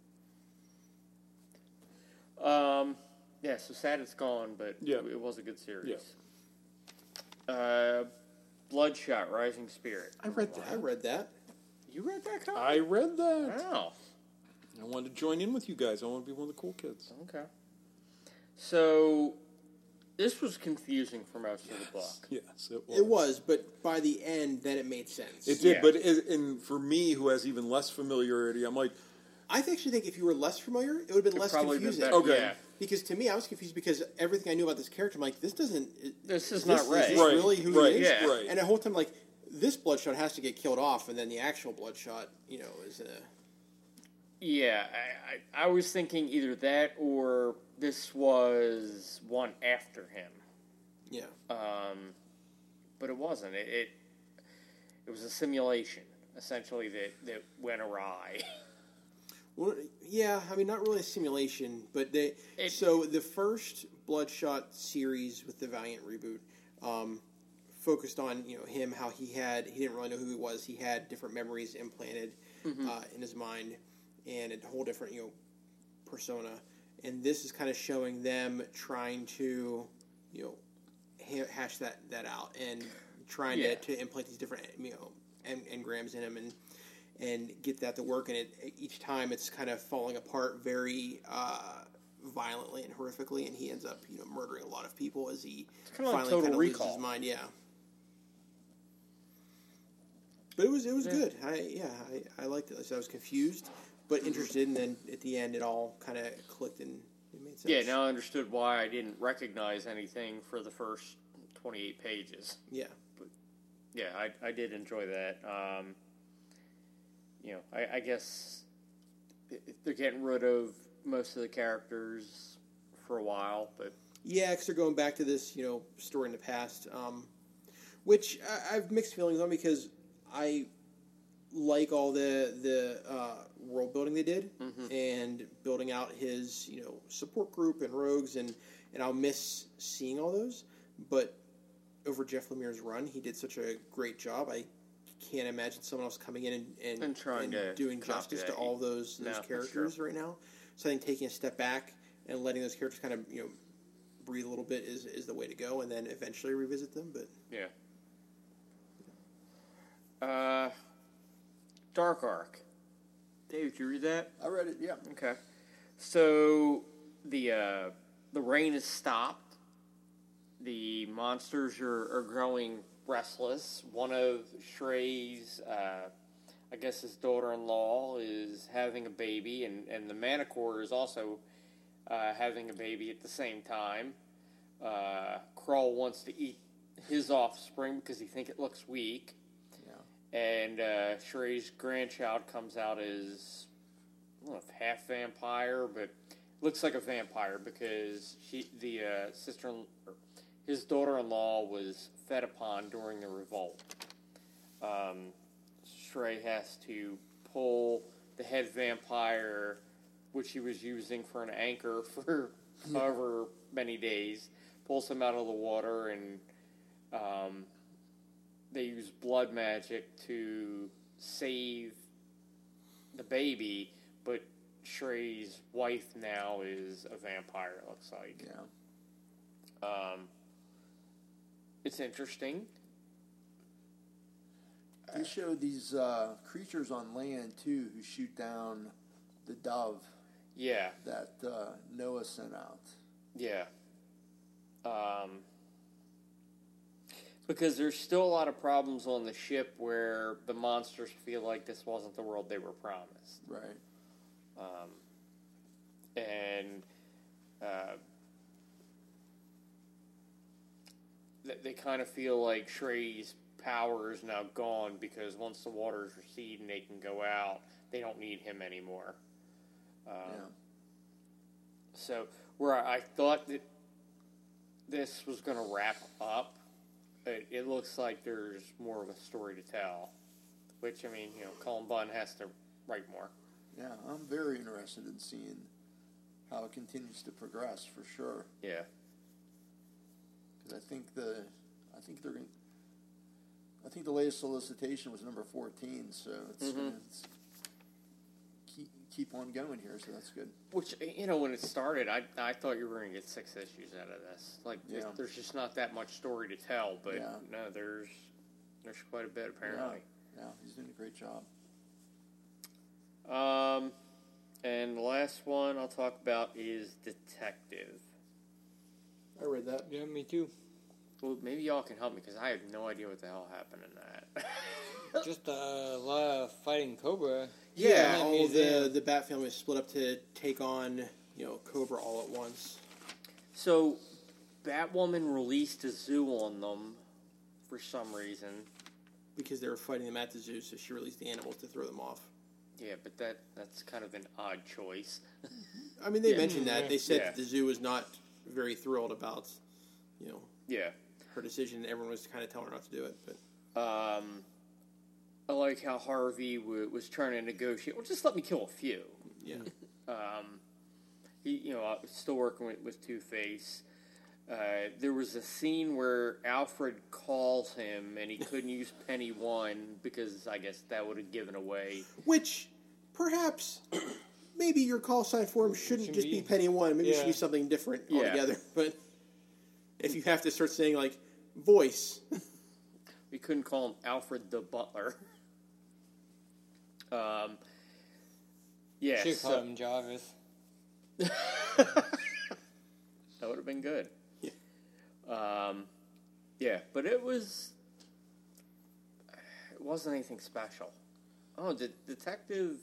Um, yeah, so sad it's gone, but Yeah. it was a good series. Uh, Bloodshot, Rising Spirit. I read I read that. You read that comic? I read that. Wow. I wanted to join in with you guys. I want to be one of the cool kids. Okay. So, this was confusing for most of the book. Yes, it was. It was, but by the end, then it made sense. It did, Yeah. but it, and for me, who has even less familiarity, I'm like, I actually think if you were less familiar, it would have been less Probably been confusing. better. Okay. Yeah. Because to me, I was confused because everything I knew about this character, I'm like, this doesn't. it- This is this, not right. Is this Right, really who right, he is? yeah. right. And the whole time, like, this Bloodshot has to get killed off, and then the actual Bloodshot, you know, is a. Yeah, I, I, I was thinking either that or this was one after him. Yeah. Um, but it wasn't. It, it it was a simulation, essentially, that, that went awry. Well, yeah, I mean, not really a simulation, but they. It- so the first Bloodshot series with the Valiant reboot um, focused on you know him, how he had he didn't really know who he was. He had different memories implanted uh, in his mind, and a whole different you know persona. And this is kind of showing them trying to you know ha- hash that that out and trying Yeah. to, to implant these different you know en- engrams in him and. and get that to work. And it, each time it's kind of falling apart very uh, violently and horrifically, and he ends up, you know, murdering a lot of people as he kinda like finally Total kind of loses Recall. his mind. Yeah, but it was it was good. I yeah, I, I liked it. So I was confused but interested, and then at the end it all kind of clicked and it made sense. Yeah, now I understood why I didn't recognize anything for the first twenty-eight pages. Yeah, Yeah, I, I did enjoy that. Um, you know, I, I guess they're getting rid of most of the characters for a while, but yeah, because they're going back to this, you know, story in the past, um, which I, I have mixed feelings on because I like all the the uh, world building they did, and building out his you know support group and rogues, and and I'll miss seeing all those. But over Jeff Lemire's run, he did such a great job. I can't imagine someone else coming in and and, And trying to doing copy justice that. to all those No, those for characters sure. right now. So I think taking a step back and letting those characters kind of you know breathe a little bit is is the way to go, and then eventually revisit them. But Yeah. Uh, Dark Ark. Dave, did you read that? I read it. Yeah. Okay. So the uh, the rain has stopped. The monsters are, are growing restless. One of Shrey's, uh, I guess his daughter-in-law, is having a baby, and, and the Manticore is also uh, having a baby at the same time. Uh, Krull wants to eat his offspring because he thinks it looks weak. Yeah. And uh, Shrey's grandchild comes out as, I don't know if half vampire, but looks like a vampire because she, the uh, sister, his daughter-in-law was fed upon during the revolt. Um, Shrey has to pull the head vampire, which he was using for an anchor for however many days, pulls him out of the water, and um, they use blood magic to save the baby, but Shrey's wife now is a vampire, it looks like. Yeah. Um, it's interesting. They showed these uh, creatures on land too, who shoot down the dove Yeah, that uh, Noah sent out. yeah. Um, because there's still a lot of problems on the ship where the monsters feel like this wasn't the world they were promised. Right. Um, and uh, they, they kind of feel like Shrey's power is now gone because once the waters recede and they can go out, they don't need him anymore. Um, Yeah. So where I thought that this was going to wrap up, it, it looks like there's more of a story to tell. Which, I mean, you know, Cullen Bunn has to write more. Yeah, I'm very interested in seeing how it continues to progress for sure. Yeah. Because I think the, I think they're going. I think the latest solicitation was number fourteen, so it's, Mhm. it's keep keep on going here. So that's good. Which, you know, when it started, I I thought you were going to get six issues out of this. Like, Yeah. there's just not that much story to tell. But Yeah. no, there's there's quite a bit apparently. Yeah, he's doing a great job. Um, and the last one I'll talk about is Detective. I read that. Yeah, me too. Well, maybe y'all can help me because I have no idea what the hell happened in that. Just a lot of fighting Cobra. Yeah, Yeah, all he's the there. the Bat family is split up to take on you know Cobra all at once. So, Batwoman released a zoo on them for some reason. Because they were fighting them at the zoo, so she released the animals to throw them off. Yeah, but that that's kind of an odd choice. I mean, they Yeah. mentioned that. They said Yeah. that the zoo was not very thrilled about, you know, Yeah. her decision. Everyone was kind of telling her not to do it. But Um, I like how Harvey w- was trying to negotiate. Well, just let me kill a few. yeah, Um, he, you know, uh, still working with, with Two-Face. Uh, there was a scene where Alfred calls him, and he couldn't use Penny One because I guess that would have given away. which perhaps maybe your call sign for him shouldn't Should just be be- Penny One. Maybe it should yeah. be something different Yeah. altogether. But if you have to start saying like voice, We couldn't call him Alfred the Butler. Um, yeah, Should call so, him Jarvis. that would have been good. Yeah. Um, yeah, but it was. It wasn't anything special. Oh, the detective.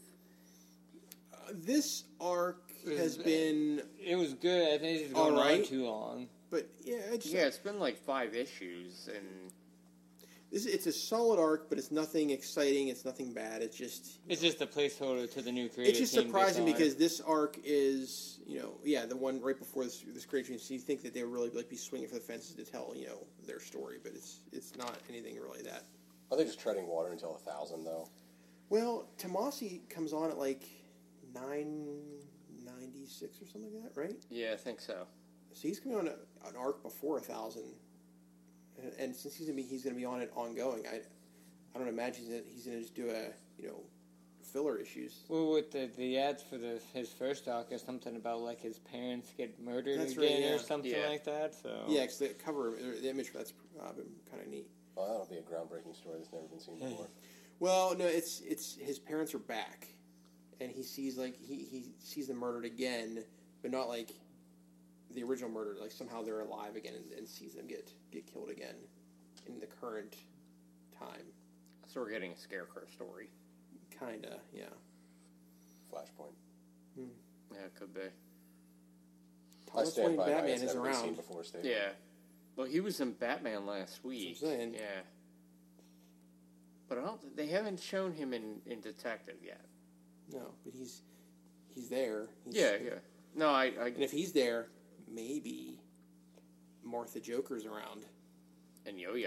this arc It has was- been. It was good. I think it's All going right. on too long. But yeah, it's Yeah, it's been like five issues, and This, it's a solid arc, but it's nothing exciting. It's nothing bad. It's just It's just a placeholder to the new creative it's just team surprising gets on. because this arc is you know yeah the one right before this this creation. So you think that they would really like be swinging for the fences to tell you know their story, but it's it's not anything really that. Are they just treading water until a thousand though? Well, Tomasi comes on at like nine ninety-six or something like that, right? Yeah, I think so. So he's coming on a, an arc before a thousand, and, and since he's gonna be he's gonna be on it ongoing, I I don't imagine that he's gonna just do a you know filler issues. Well, with the, the ads for the his first doc or something about like his parents get murdered That's again right, yeah. or something Yeah. like that. So Yeah, because the cover, or the image for that's uh, been kind of neat. Well, that'll be a groundbreaking story that's never been seen before. Well, no, it's it's his parents are back, and he sees like he, he sees them murdered again, but not like the original murder. Like somehow they're alive again, and, and sees them get get killed again in the current time. So we're getting a Scarecrow story. Kinda, yeah. Flashpoint. Yeah, it could be. I Thomas stand Wayne by Batman my it's is never been seen around. before statement. Yeah. Well, he was in Batman last week. what I'm saying. Yeah. But I don't. They haven't shown him in, in Detective yet. No, but he's he's there. He's, Yeah, yeah. No, I. I And if he's there, maybe Martha Joker's around. and Yo-Yo.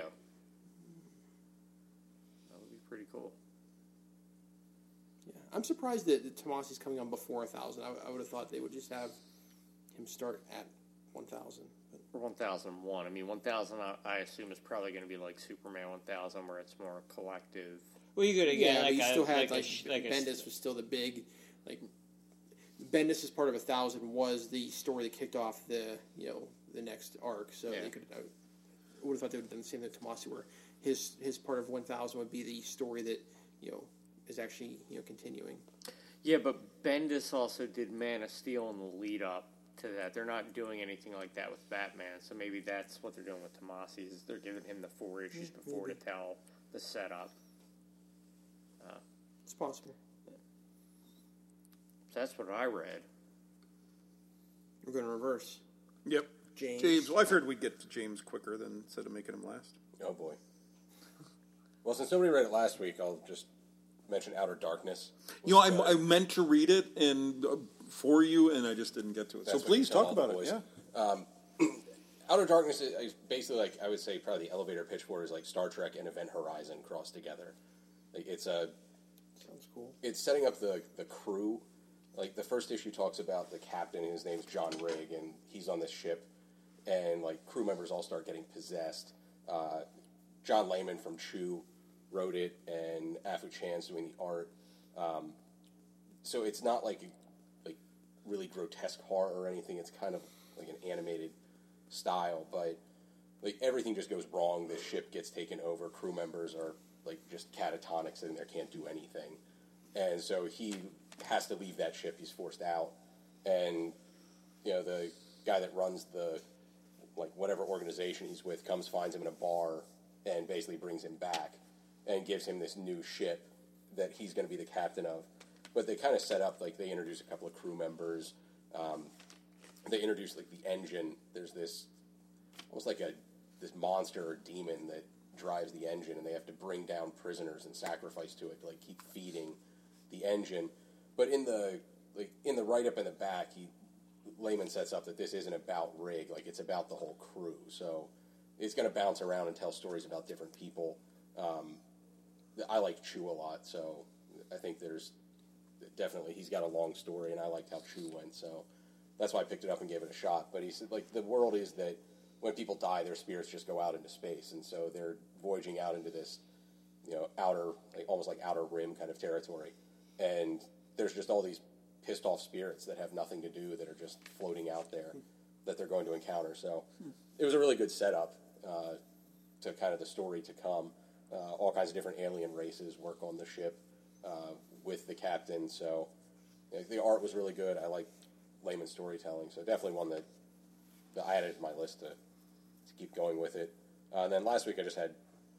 That would be pretty cool. Yeah, I'm surprised that, that Tomasi's coming on before a thousand. I, I would have thought they would just have him start at one thousand. Or one thousand one. I mean, one thousand, I, I assume, is probably going to be like Superman one thousand, where it's more collective. well, you could again Yeah, like but you a, still had like, like, a, sh- like a Bendis was still the big like Bendis as part of a thousand was the story that kicked off the you know the next arc. So Yeah. they could I would have thought they would have done the same thing to Tomasi, where his his part of one thousand would be the story that you know is actually you know continuing. Yeah, but Bendis also did Man of Steel in the lead up to that. They're not doing anything like that with Batman, so maybe that's what they're doing with Tomasi, is they're giving him the four issues before to tell the setup. It's possible. So that's what I read. We're going to reverse. Yep. James. James. Well, I figured we'd get to James quicker than instead of making him last. Oh boy. Well, since nobody read it last week, I'll just mention Outer Darkness. You know, which, I, uh, I meant to read it and uh, for you, and I just didn't get to it. That's So what please you tell talk all the about it. boys. Yeah. Outer Darkness is is basically like, I would say probably the elevator pitch for it is like Star Trek and Event Horizon crossed together. Like it's a Sounds cool. it's setting up the the crew. Like the first issue talks about the captain, and his name's John Rigg, and he's on this ship, and like crew members all start getting possessed. Uh, John Layman from Chew wrote it, and Afu Chan's doing the art. Um, so it's not like like really grotesque horror or anything. It's kind of like an animated style, but like everything just goes wrong. The ship gets taken over. Crew members are like just catatonic, sitting there, can't do anything, and so he has to leave that ship. He's forced out, and you know the guy that runs the like whatever organization he's with comes, finds him in a bar, and basically brings him back and gives him this new ship that he's going to be the captain of. But they kind of set up like they introduce a couple of crew members. Um, they introduce like the engine. There's this almost like a this monster or demon that drives the engine, and they have to bring down prisoners and sacrifice to it to like keep feeding the engine. But in the like in the write up in the back, he Layman sets up that this isn't about Rigg, like it's about the whole crew. So it's going to bounce around and tell stories about different people. Um, I like Chew a lot, so I think there's definitely he's got a long story, and I liked how Chew went, so that's why I picked it up and gave it a shot. But he said like the world is that when people die, their spirits just go out into space, and so they're voyaging out into this, you know, outer, like almost like outer rim kind of territory, and there's just all these pissed off spirits that have nothing to do, that are just floating out there, that they're going to encounter. So it was a really good setup uh, to kind of the story to come. Uh, all kinds of different alien races work on the ship uh, with the captain. So you know, the art was really good. I like Layman's storytelling, so definitely one that, that I added to my list to, to keep going with it. Uh, and then last week I just had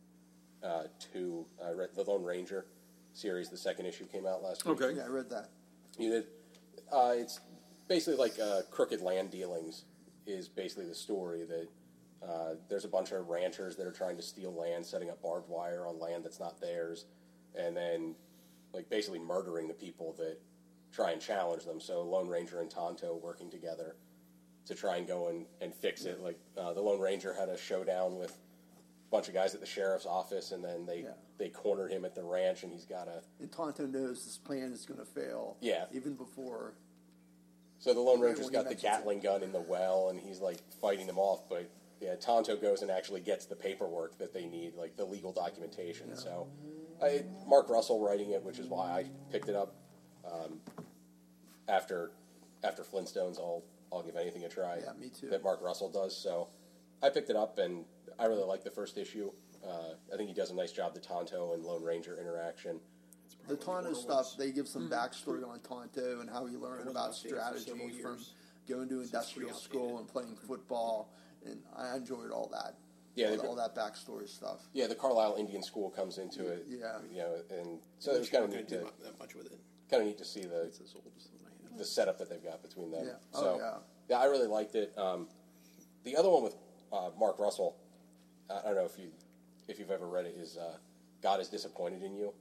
uh, two. I read the Lone Ranger series. The second issue came out last week. Okay. Yeah, I read that. You did. Uh, it's basically like uh, crooked land dealings is basically the story that uh, there's a bunch of ranchers that are trying to steal land, setting up barbed wire on land that's not theirs, and then like basically murdering the people that try and challenge them. So Lone Ranger and Tonto working together to try and go and, and fix it. Like uh, the Lone Ranger had a showdown with bunch of guys at the sheriff's office, and then they Yeah. they cornered him at the ranch, and he's got a. And Tonto knows this plan is going to fail. Yeah. Even before. So the Lone Right, Ranger's when he got the mentions Gatling gun in the well, and he's like fighting them off. But yeah, Tonto goes and actually gets the paperwork that they need, like the legal documentation. So I, Mark Russell writing it, which is why I picked it up. Um, after after Flintstones, I'll I'll give anything a try. Yeah, me too. That Mark Russell does. So I picked it up, and I really like the first issue. Uh, I think he does a nice job. The Tonto and Lone Ranger interaction. The Tonto stuff, they give some backstory on Tonto and how he learned was about updated for strategy several from years. going to industrial pretty school outdated. and playing football. And I enjoyed all that. Yeah, all, they- all that backstory stuff. Yeah, the Carlisle Indian School comes into it. Yeah. You know, and so it was kind of Not neat gonna to do that much with it. kind of neat to see the It's as old as the one I have. the setup that they've got between them. Yeah. Oh, So yeah. yeah, I really liked it. Um, the other one with uh, Mark Russell, I don't know if you if you've ever read it, is uh, God is Disappointed in You.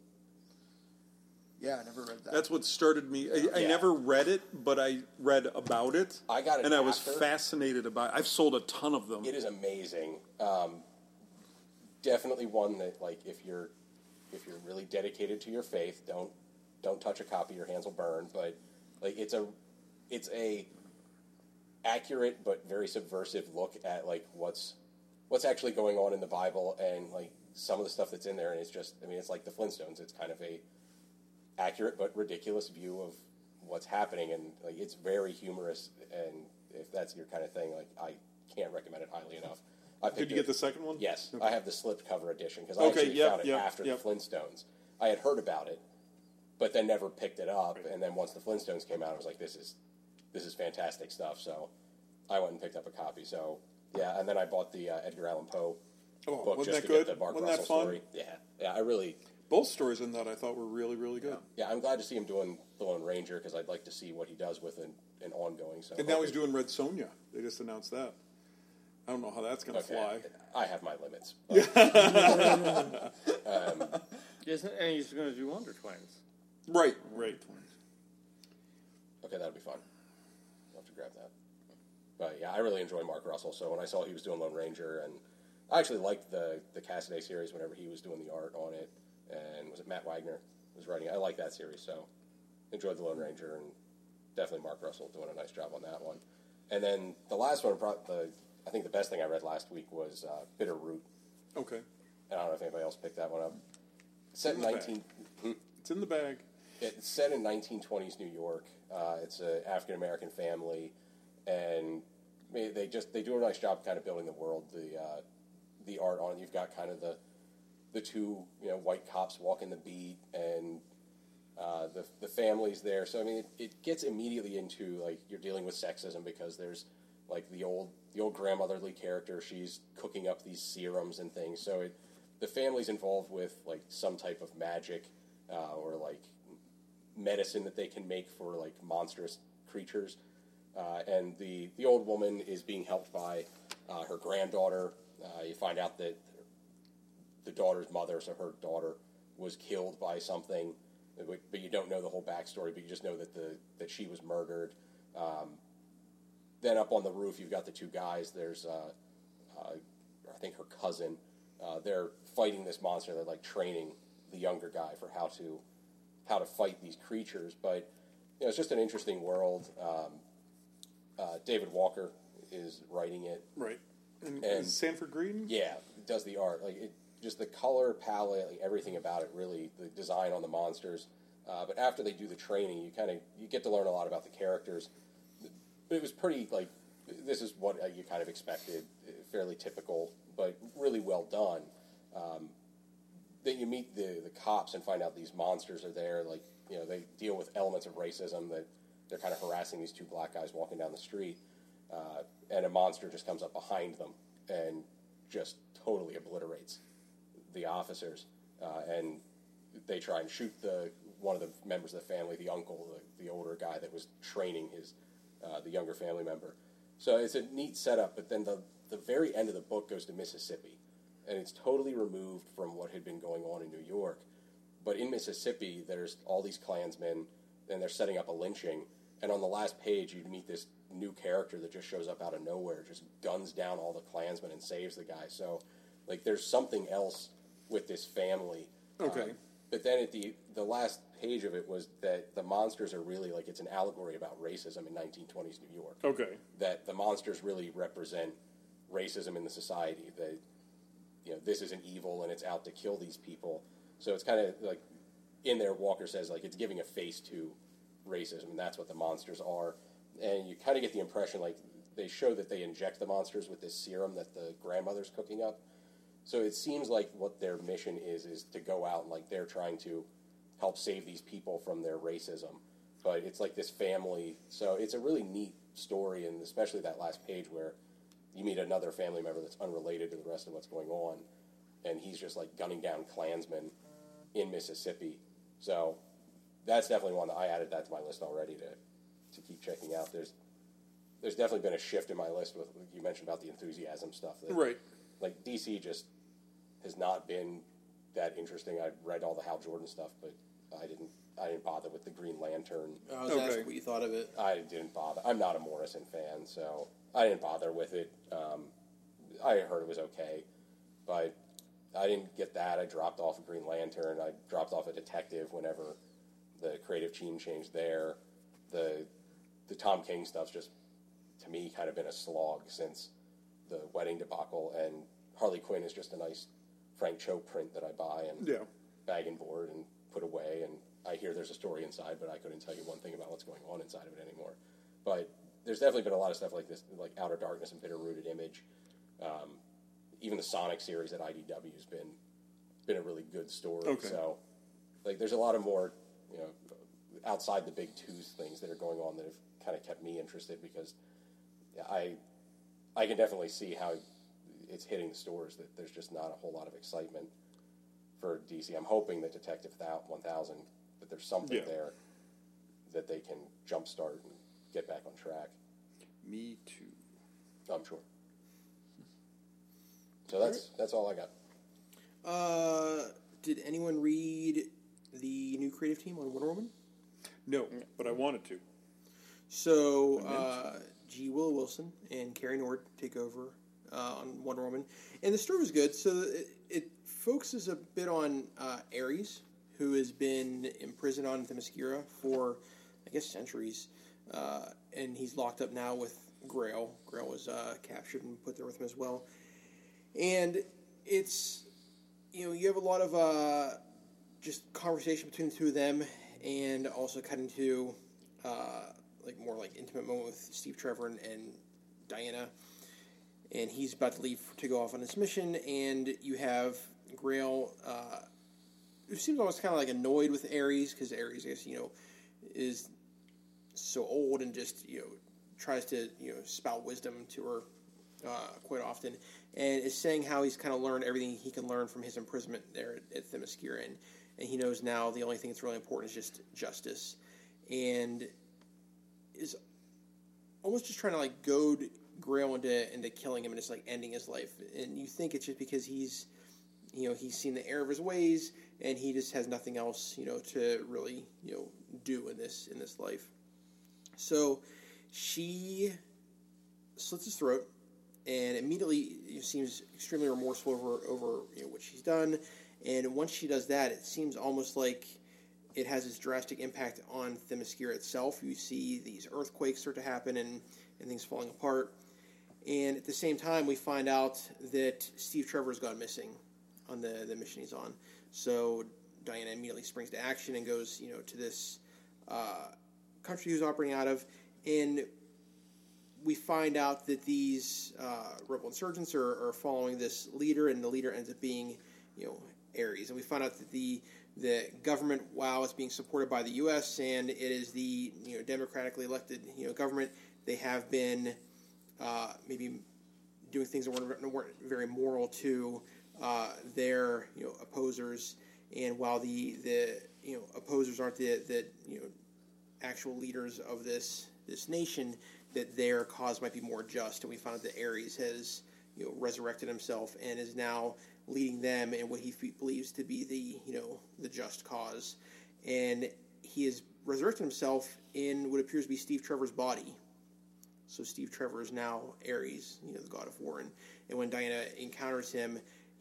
Yeah, I never read that. That's what started me. I, I Yeah. never read it, but I read about it. I got it and I was after. fascinated about it. I've sold a ton of them. It is amazing. Um, definitely one that, like, if you're if you're really dedicated to your faith, don't don't touch a copy. Your hands will burn. But like, it's a it's a accurate but very subversive look at like what's what's actually going on in the Bible, and like some of the stuff that's in there. And it's just, I mean, it's like the Flintstones. It's kind of a accurate but ridiculous view of what's happening, and like it's very humorous. And if that's your kind of thing, like I can't recommend it highly enough. I Did picked you it- get the second one? Yes, Okay. I have the slipcover edition because I Okay, actually yep, found it yep, after yep. the Flintstones. I had heard about it, but then never picked it up. And then once the Flintstones came out, I was like, "This is this is fantastic stuff." So I went and picked up a copy. So yeah, and then I bought the uh, Edgar Allan Poe Oh, book wasn't just that to good? get the Mark Wasn't that Russell fun? story. Yeah, yeah, I really. Both stories in that I thought were really, really good. Yeah, I'm glad to see him doing The Lone Ranger because I'd like to see what he does with an, an ongoing. So And now he's doing Red Sonja. They just announced that. I don't know how that's going to Okay, fly. I have my limits. Yes, and he's going to do Wonder Twins. Right, right. Okay, that'll be fun. I'll have to grab that. But yeah, I really enjoy Mark Russell. So when I saw he was doing Lone Ranger, and I actually liked the the Cassidy series whenever he was doing the art on it. And was it Matt Wagner was writing? I like that series, so enjoyed the Lone Ranger, and definitely Mark Russell doing a nice job on that one. And then the last one, pro- the I think the best thing I read last week was uh, Bitter Root. Okay. And I don't know if anybody else picked that one up. Set in in the bag. nineteen. Hmm? It's in the bag. It's set in nineteen twenties New York. Uh, it's an African American family, and they they just they do a nice job kind of building the world, the uh, the art on it. You've got kind of the the two you know white cops walking the beat, and uh, the the families there. So I mean, it, it gets immediately into like you're dealing with sexism because there's like the old the old grandmotherly character. She's cooking up these serums and things. So it, the family's involved with like some type of magic uh, or like medicine that they can make for like monstrous creatures. Uh, and the, the old woman is being helped by uh, her granddaughter. Uh, you find out that the daughter's mother, so her daughter, was killed by something, but you don't know the whole backstory. But you just know that the that she was murdered. Um, then up on the roof, you've got the two guys. There's, uh, uh, I think, her cousin. Uh, they're fighting this monster. They're like training the younger guy for how to how to fight these creatures. But you know, it's just an interesting world. Um, uh, David Walker is writing it. Right. And, And- is Sanford Green? Yeah, does the art like it, just the color palette, like everything about it. Really, the design on the monsters. Uh, but after they do the training, you kind of you get to learn a lot about the characters. But it was pretty like this is what uh, you kind of expected, uh, fairly typical, but really well done. Um, then you meet the the cops and find out these monsters are there. Like you know, they deal with elements of racism that they're kind of harassing these two black guys walking down the street, uh, and a monster just comes up behind them and just totally obliterates the officers, uh, and they try and shoot the one of the members of the family, the uncle, the, the older guy that was training his uh, the younger family member. So it's a neat setup. But then the the very end of the book goes to Mississippi, and it's totally removed from what had been going on in New York. But in Mississippi, there's all these Klansmen, and they're setting up a lynching. And on the last page, you meet this new character that just shows up out of nowhere, just guns down all the Klansmen and saves the guy. So Like, there's something else with this family. Okay. Um, but then at the the last page of it was that the monsters are really, like, it's an allegory about racism in nineteen twenties New York. Okay. That the monsters really represent racism in the society. That, you know, this is an evil and it's out to kill these people. So it's kind of like, in there, Walker says, like, it's giving a face to racism, and that's what the monsters are. And you kind of get the impression, like, they show that they inject the monsters with this serum that the grandmother's cooking up. So it seems like what their mission is, is to go out and, like, they're trying to help save these people from their racism. But it's like this family. So it's a really neat story, and especially that last page where you meet another family member that's unrelated to the rest of what's going on, and he's just, like, gunning down Klansmen in Mississippi. So that's definitely one that I added that to my list already to to keep checking out. There's there's definitely been a shift in my list with, like you mentioned about the enthusiasm stuff. That, Right. Like, D C just has not been that interesting. I read all the Hal Jordan stuff, but I didn't I didn't bother with the Green Lantern. I was Okay. asking what you thought of it. I didn't bother. I'm not a Morrison fan, so I didn't bother with it. Um, I heard it was okay, but I didn't get that. I dropped off a Green Lantern. I dropped off a Detective whenever the creative team changed there. The the Tom King stuff's just, to me, kind of been a slog since the wedding debacle, and Harley Quinn is just a nice Frank Cho print that I buy and Yeah. bag and board and put away, and I hear there's a story inside, but I couldn't tell you one thing about what's going on inside of it anymore. But there's definitely been a lot of stuff like this, like Outer Darkness and Bitter-Rooted Image. Um, even the Sonic series at I D W has been been a really good story. Okay. So, like, there's a lot of more, you know, outside the big two things that are going on that have kind of kept me interested, because I I can definitely see how it's hitting the stores, that there's just not a whole lot of excitement for D C. I'm hoping that Detective one thousand, that there's something Yeah. there that they can jumpstart and get back on track. Me too. I'm sure. So that's that's all I got. Uh, did anyone read the new creative team on Wonder Woman? No, but I wanted to. So, uh, G. Willow Wilson and Carrie Nord take over uh, on Wonder Woman. And the story was good. So it, it focuses a bit on uh, Ares, who has been imprisoned on Themyscira for, I guess, centuries. Uh, and he's locked up now with Grail. Grail was uh, captured and put there with him as well. And it's, you know, you have a lot of uh, just conversation between the two of them, and also cutting to uh, like more like intimate moment with Steve Trevor and, and Diana. And he's about to leave to go off on his mission, and you have Grail, uh, who seems almost kind of like annoyed with Ares, because Ares, I guess, you know, is so old and just, you know, tries to, you know, spout wisdom to her uh, quite often, and is saying how he's kind of learned everything he can learn from his imprisonment there at, at Themyscira, and, and he knows now the only thing that's really important is just justice, and is almost just trying to, like, goad Grail into, into killing him and just, like, ending his life. And you think it's just because he's, you know, he's seen the error of his ways, and he just has nothing else, you know, to really, you know, do in this in this life. So she slits his throat, and immediately seems extremely remorseful over over you know, what she's done. And once she does that, it seems almost like it has this drastic impact on Themyscira itself. You see these earthquakes start to happen and, and things falling apart. And at the same time, we find out that Steve Trevor's gone missing on the, the mission he's on. So Diana immediately springs to action and goes, you know, to this uh, country he was operating out of. And we find out that these uh, rebel insurgents are, are following this leader, and the leader ends up being, you know, Ares. And we find out that the the government, while it's being supported by the U S and it is the, you know, democratically elected, you know, government, they have been uh, maybe doing things that weren't, weren't very moral to uh, their, you know, opposers. And while the the you know opposers aren't the the you know actual leaders of this this nation, that their cause might be more just. And we found out that Ares has, you know, resurrected himself and is now leading them in what he f- believes to be the, you know, the just cause. And he has resurrected himself in what appears to be Steve Trevor's body. So Steve Trevor is now Ares, you know, the god of war. And, and when Diana encounters him,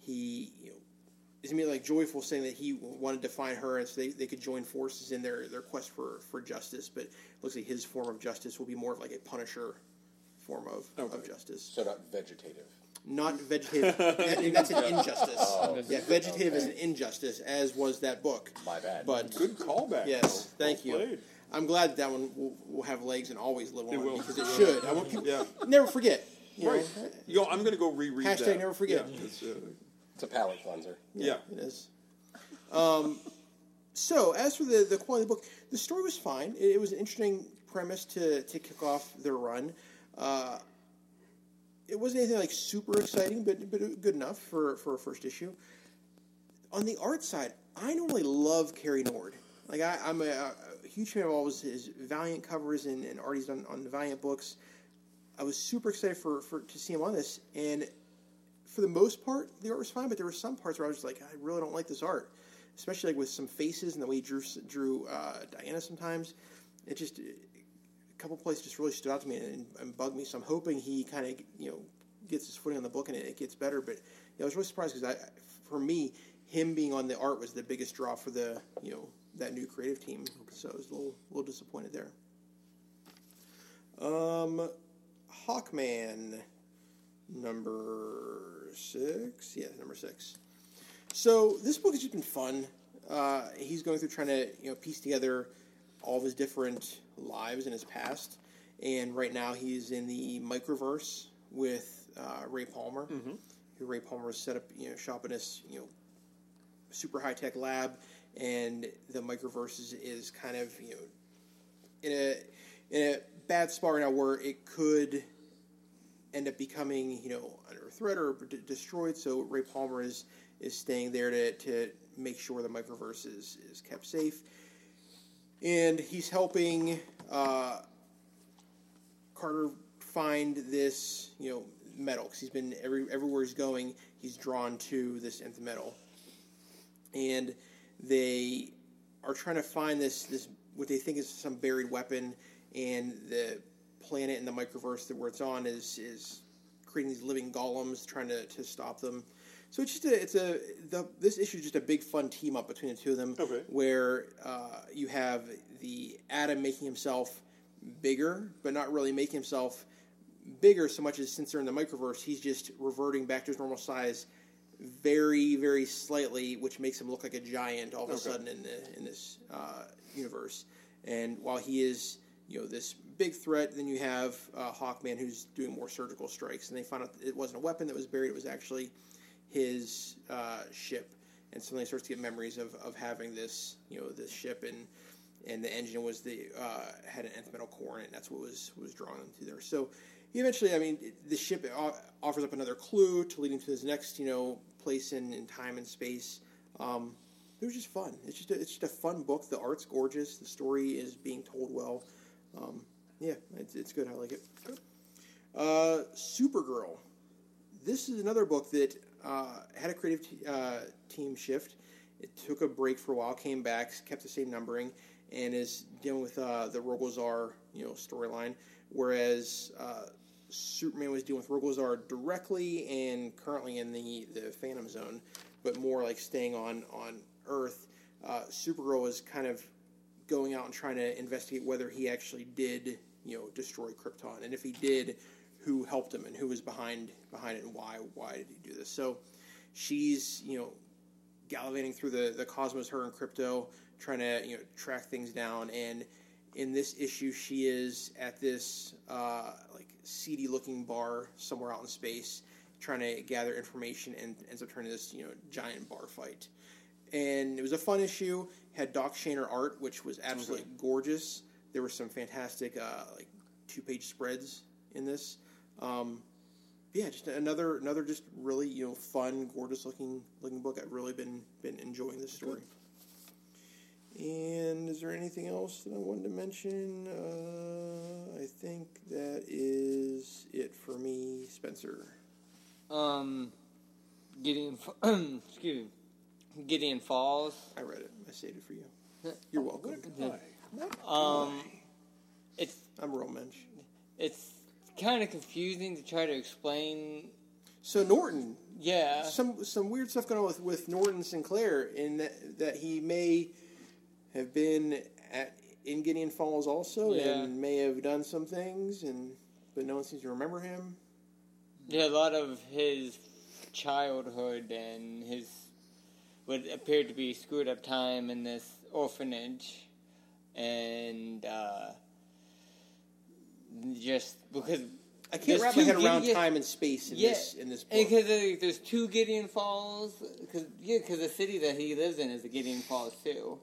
he you know, is immediately like joyful, saying that he wanted to find her, and so they, they could join forces in their, their quest for, for justice. But it looks like his form of justice will be more of like a Punisher form of, Okay. of justice. So not vegetative. Not vegetative. that, that's an injustice. Oh. Yeah, vegetative is an injustice, as was that book. My bad. But Good callback. yes, though. thank Well you. played. I'm glad that, that one will, will have legs and always live on It will. because it should. I want people Yeah. never forget. You Right. know? You know, I'm going to go reread Hashtag that. never forget. Yeah, it's, uh, It's a palate cleanser. yeah. It is. Um, so, as for the, the quality of the book, the story was fine. It, it was an interesting premise to, to kick off their run. Uh, it wasn't anything like super exciting, but but good enough for, for a first issue. On the art side, I normally love Kerry Nord. Like I, I'm a, a huge fan of all his, his Valiant covers and, and art he's done on the Valiant books. I was super excited for, for to see him on this, and for the most part, the art was fine. But there were some parts where I was just like, I really don't like this art, especially like with some faces and the way he drew drew uh, Diana. Sometimes it just a couple places just really stood out to me and, and bugged me. So I'm hoping he kind of you know gets his footing on the book and it, it gets better. But you know, I was really surprised because I, for me, him being on the art was the biggest draw for the you know that new creative team. Okay. So I was a little little disappointed there. Um, Hawkman, number six. Yeah, number six. So this book has just been fun. Uh, he's going through trying to you know piece together all of his different lives in his past, and right now he's in the microverse with uh, Ray Palmer, mm-hmm. who Ray Palmer has set up you know shop in this you know super high tech lab, and the microverse is, is kind of you know in a in a bad spot right now where it could end up becoming you know under threat or d- destroyed. So Ray Palmer is is staying there to to make sure the microverse is, is kept safe. And he's helping uh, Carter find this, you know, metal because he's been every everywhere he's going, he's drawn to this nth metal. And they are trying to find this this what they think is some buried weapon, and the planet in the microverse that where it's on is is creating these living golems, trying to, to stop them. So it's just a, it's a the, this issue is just a big fun team up between the two of them, Okay. where uh, you have the Atom making himself bigger, but not really making himself bigger so much as since they're in the microverse, he's just reverting back to his normal size, very very slightly, which makes him look like a giant all of a Okay. sudden in the in this uh, universe. And while he is you know this big threat, then you have uh, Hawkman who's doing more surgical strikes, and they found out that it wasn't a weapon that was buried; it was actually his uh, ship, and suddenly starts to get memories of, of having this, you know, this ship, and and the engine was the uh, had an nth metal core in it, and that's what was was drawing them to there. So eventually, I mean, the ship offers up another clue to lead him to his next, you know, place in, in time and space. Um, it was just fun. It's just a, it's just a fun book. The art's gorgeous. The story is being told well. Um, yeah, it's, it's good. I like it. Uh, Supergirl. This is another book that uh, had a creative t- uh, team shift. It took a break for a while, came back, kept the same numbering, and is dealing with uh, the Rogozar, you know, storyline. Whereas uh, Superman was dealing with Rogozar directly and currently in the, the Phantom Zone, but more like staying on on Earth. Uh, Supergirl was kind of going out and trying to investigate whether he actually did, you know, destroy Krypton, and if he did, who helped him and who was behind behind it and why why did he do this? So she's you know gallivanting through the, the cosmos, her and Crypto, trying to you know track things down. And in this issue, she is at this uh, like seedy looking bar somewhere out in space, trying to gather information, and ends up turning this you know giant bar fight. And it was a fun issue. Had Doc Shaner art, which was absolutely okay. gorgeous. There were some fantastic uh, like two page spreads in this. Um, yeah, just another another just really you know fun, gorgeous looking looking book. I've really been been enjoying this story. And is there anything else that I wanted to mention? Uh, I think that is it for me, Spencer. Um, Gideon, excuse me, Gideon Falls. I read it. I saved it for you. You're welcome. Um, it's I'm real mensch. It's kind of confusing to try to explain. So Norton, Yeah. some some weird stuff going on with, with Norton Sinclair in that, that he may have been at in Gideon Falls also, Yeah. and may have done some things, and but no one seems to remember him. Yeah, a lot of his childhood and his what appeared to be screwed up time in this orphanage, and uh, just because I can't there's wrap my two head around Gideon- time and space in yeah, this in this book. because uh, there's two Gideon Falls. Because yeah, because the city that he lives in is a Gideon Falls too.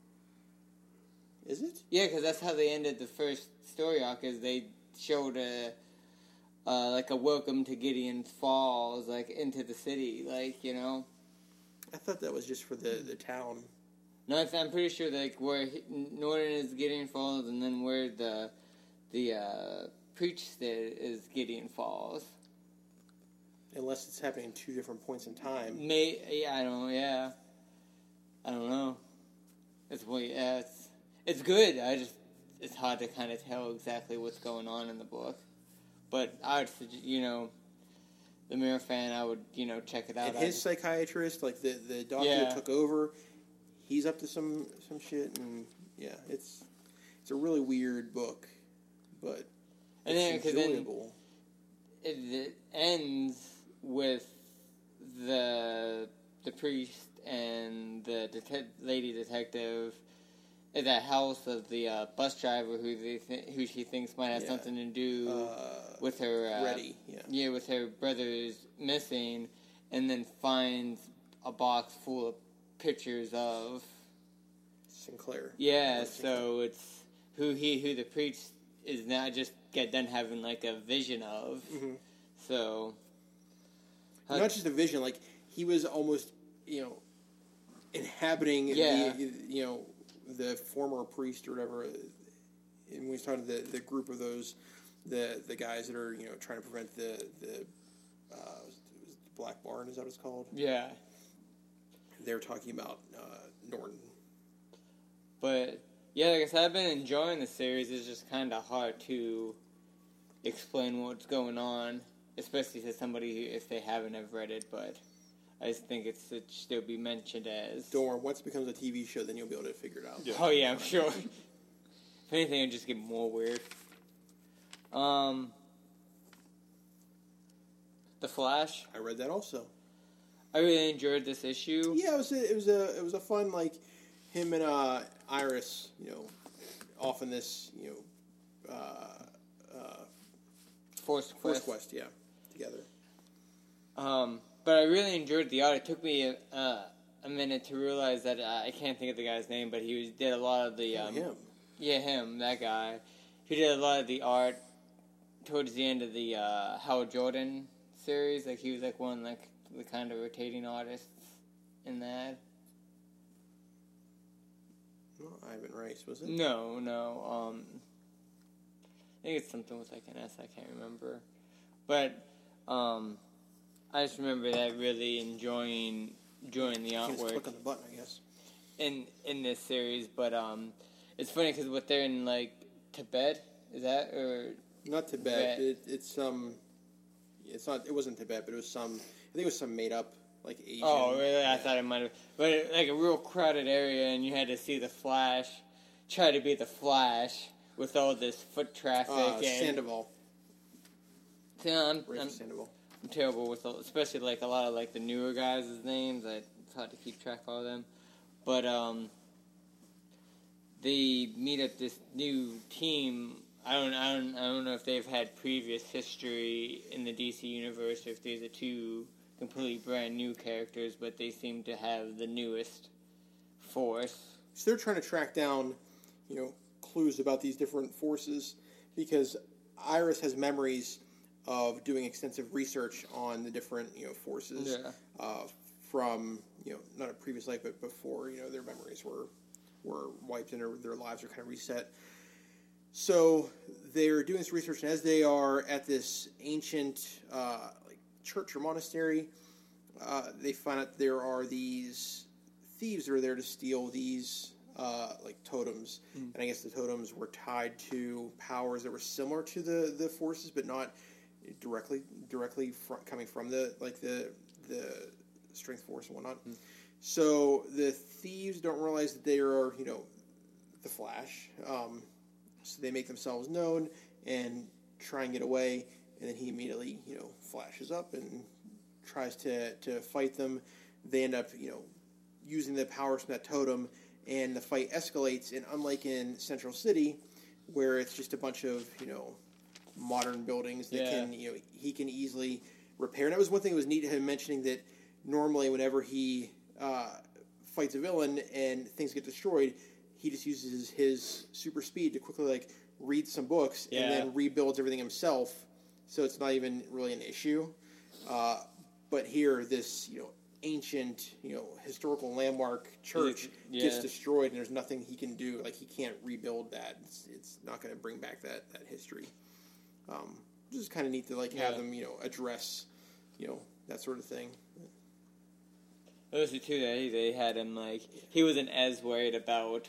Is it? Yeah, because that's how they ended the first story arc. Is they showed a uh, like a welcome to Gideon Falls, like into the city, like you know. I thought that was just for the, the town. No, I th- I'm pretty sure like where he, Norton is Gideon Falls, and then where the the uh, preach did is Gideon Falls. Unless it's happening in two different points in time. May yeah, I don't yeah, I don't know. It's well, yeah, it's it's good. I just it's hard to kind of tell exactly what's going on in the book, but I would sugge- you know. The Mirror fan, I would, you know, check it out. And his psychiatrist, like the, the doctor Yeah. that took over, he's up to some, some shit, and yeah, it's it's a really weird book, but And then, it's 'cause then- enjoyable. it, it ends with the the priest and the det- lady detective at that house of the uh, bus driver who they th- who she thinks might have Yeah. something to do Uh, with her uh, Reddy, yeah. yeah, with her brothers missing, and then finds a box full of pictures of Sinclair. yeah. Or Sinclair. So it's who he who the priest is now just get done having like a vision of. Mhm. So Not just a vision, like he was almost, you know, inhabiting Yeah. the, you know, the former priest or whatever. And we talking to the, the group of those, the the guys that are, you know, trying to prevent the the uh, was it the Black Barn, is that what it's called? yeah. They're talking about uh, Norton. But yeah, like I said, I've been enjoying the series. It's just kind of hard to explain what's going on, especially to somebody who, if they haven't have read it. But I just think it's it should still be mentioned as. Don't worry, once it becomes a T V show, then you'll be able to figure it out. Yeah. Oh yeah, I'm sure. If anything, it'll just get more weird. Um, The Flash. I read that also. I really enjoyed this issue. Yeah, it was a, it was a it was a fun, like him and uh, Iris, you know, off in this, you know, uh, uh, Force Force Quest. Quest, yeah, together. Um, but I really enjoyed the art. It took me a, uh, a minute to realize that uh, I can't think of the guy's name, but he was, did a lot of the um, him. yeah, him, that guy. He did a lot of the art towards the end of the uh, Howard Jordan series. Like he was like one like the kind of rotating artists in that. No, Ivan Rice, was it? No, no. Um, I think it's something with like an S. I can't remember, but um, I just remember that really enjoying enjoying the He was artwork clicking the button, I guess. in in this series. But um, it's funny because what they're in like Tibet is that or Not Tibet. Tibet. It, it's some. It's not. It wasn't Tibet, but it was some. I think it was some made up like Asian. oh really? I yeah. thought it might have, but like a real crowded area, and you had to see the Flash try to be the Flash with all this foot traffic Uh, and Sandoval. Yeah, I'm, Rafe I'm, Sandoval. I'm terrible with, especially like a lot of like the newer guys' names. I, it's hard to keep track of all of them. But um, they meet up this new team. I don't, I don't, I don't know if they've had previous history in the D C universe, or if these are two completely brand new characters. But they seem to have the newest force. So they're trying to track down, you know, clues about these different forces because Iris has memories of doing extensive research on the different, you know, forces Yeah. uh, from, you know, not a previous life, but before, you know, their memories were were wiped and their, their lives are kind of reset. So they're doing this research, and as they are at this ancient uh, like church or monastery, uh, they find out there are these thieves that are there to steal these uh, like totems, and I guess the totems were tied to powers that were similar to the, the forces, but not directly directly fr- coming from the like the the strength force and whatnot. Mm. So the thieves don't realize that they are, you know, the Flash. Um, so they make themselves known and try and get away, and then he immediately, you know, flashes up and tries to, to fight them. They end up, you know, using the powers from that totem, and the fight escalates. And unlike in Central City, where it's just a bunch of, you know, modern buildings that Yeah. can, you know, he can easily repair. And that was one thing that was neat, him mentioning that normally whenever he uh, fights a villain and things get destroyed, he just uses his super speed to quickly, like, read some books Yeah. and then rebuilds everything himself, so it's not even really an issue. Uh, but here, this, you know, ancient, you know, historical landmark church Yeah. gets destroyed, and there's nothing he can do. Like, he can't rebuild that. It's, it's not going to bring back that, that history. Um, which is kind of neat to, like, have Yeah. them, you know, address, you know, that sort of thing. Those are two that they had him, like, he wasn't as worried about,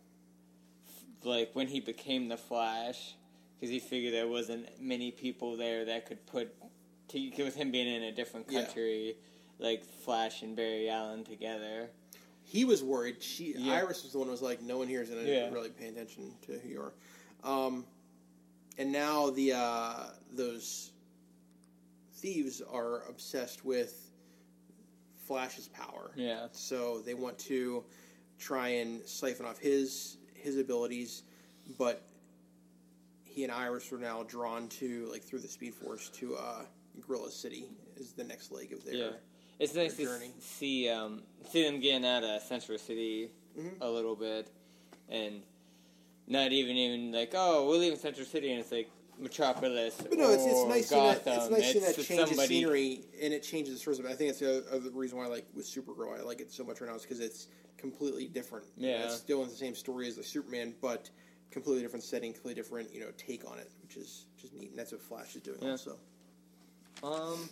like, when he became the Flash, because he figured there wasn't many people there that could put, to, with him being in a different Yeah. country, like Flash and Barry Allen together. He was worried. She Yeah. Iris was the one who was like, no one here is going to Yeah. really pay attention to who you are. Um, and now the uh, those thieves are obsessed with Flash's power. Yeah. So they want to try and siphon off his his abilities, but he and Iris are now drawn to, like, through the Speed Force to uh, Gorilla City is the next leg of their Yeah. It's nice their to journey. see um, see them getting out of Central City Mhm. a little bit, and not even even like, oh, we're leaving Central City, and it's like Metropolis. But no, it's, it's or nice seeing that. Gotham. It's nice seeing that It's change of somebody- scenery, and it changes the source of it. I think it's the other reason why I like with Supergirl. I like it so much right now is because it's completely different. You know, Yeah. it's still in the same story as the Superman, but completely different setting, completely different, you know, take on it, which is which is neat, and that's what Flash is doing Yeah. also. Um.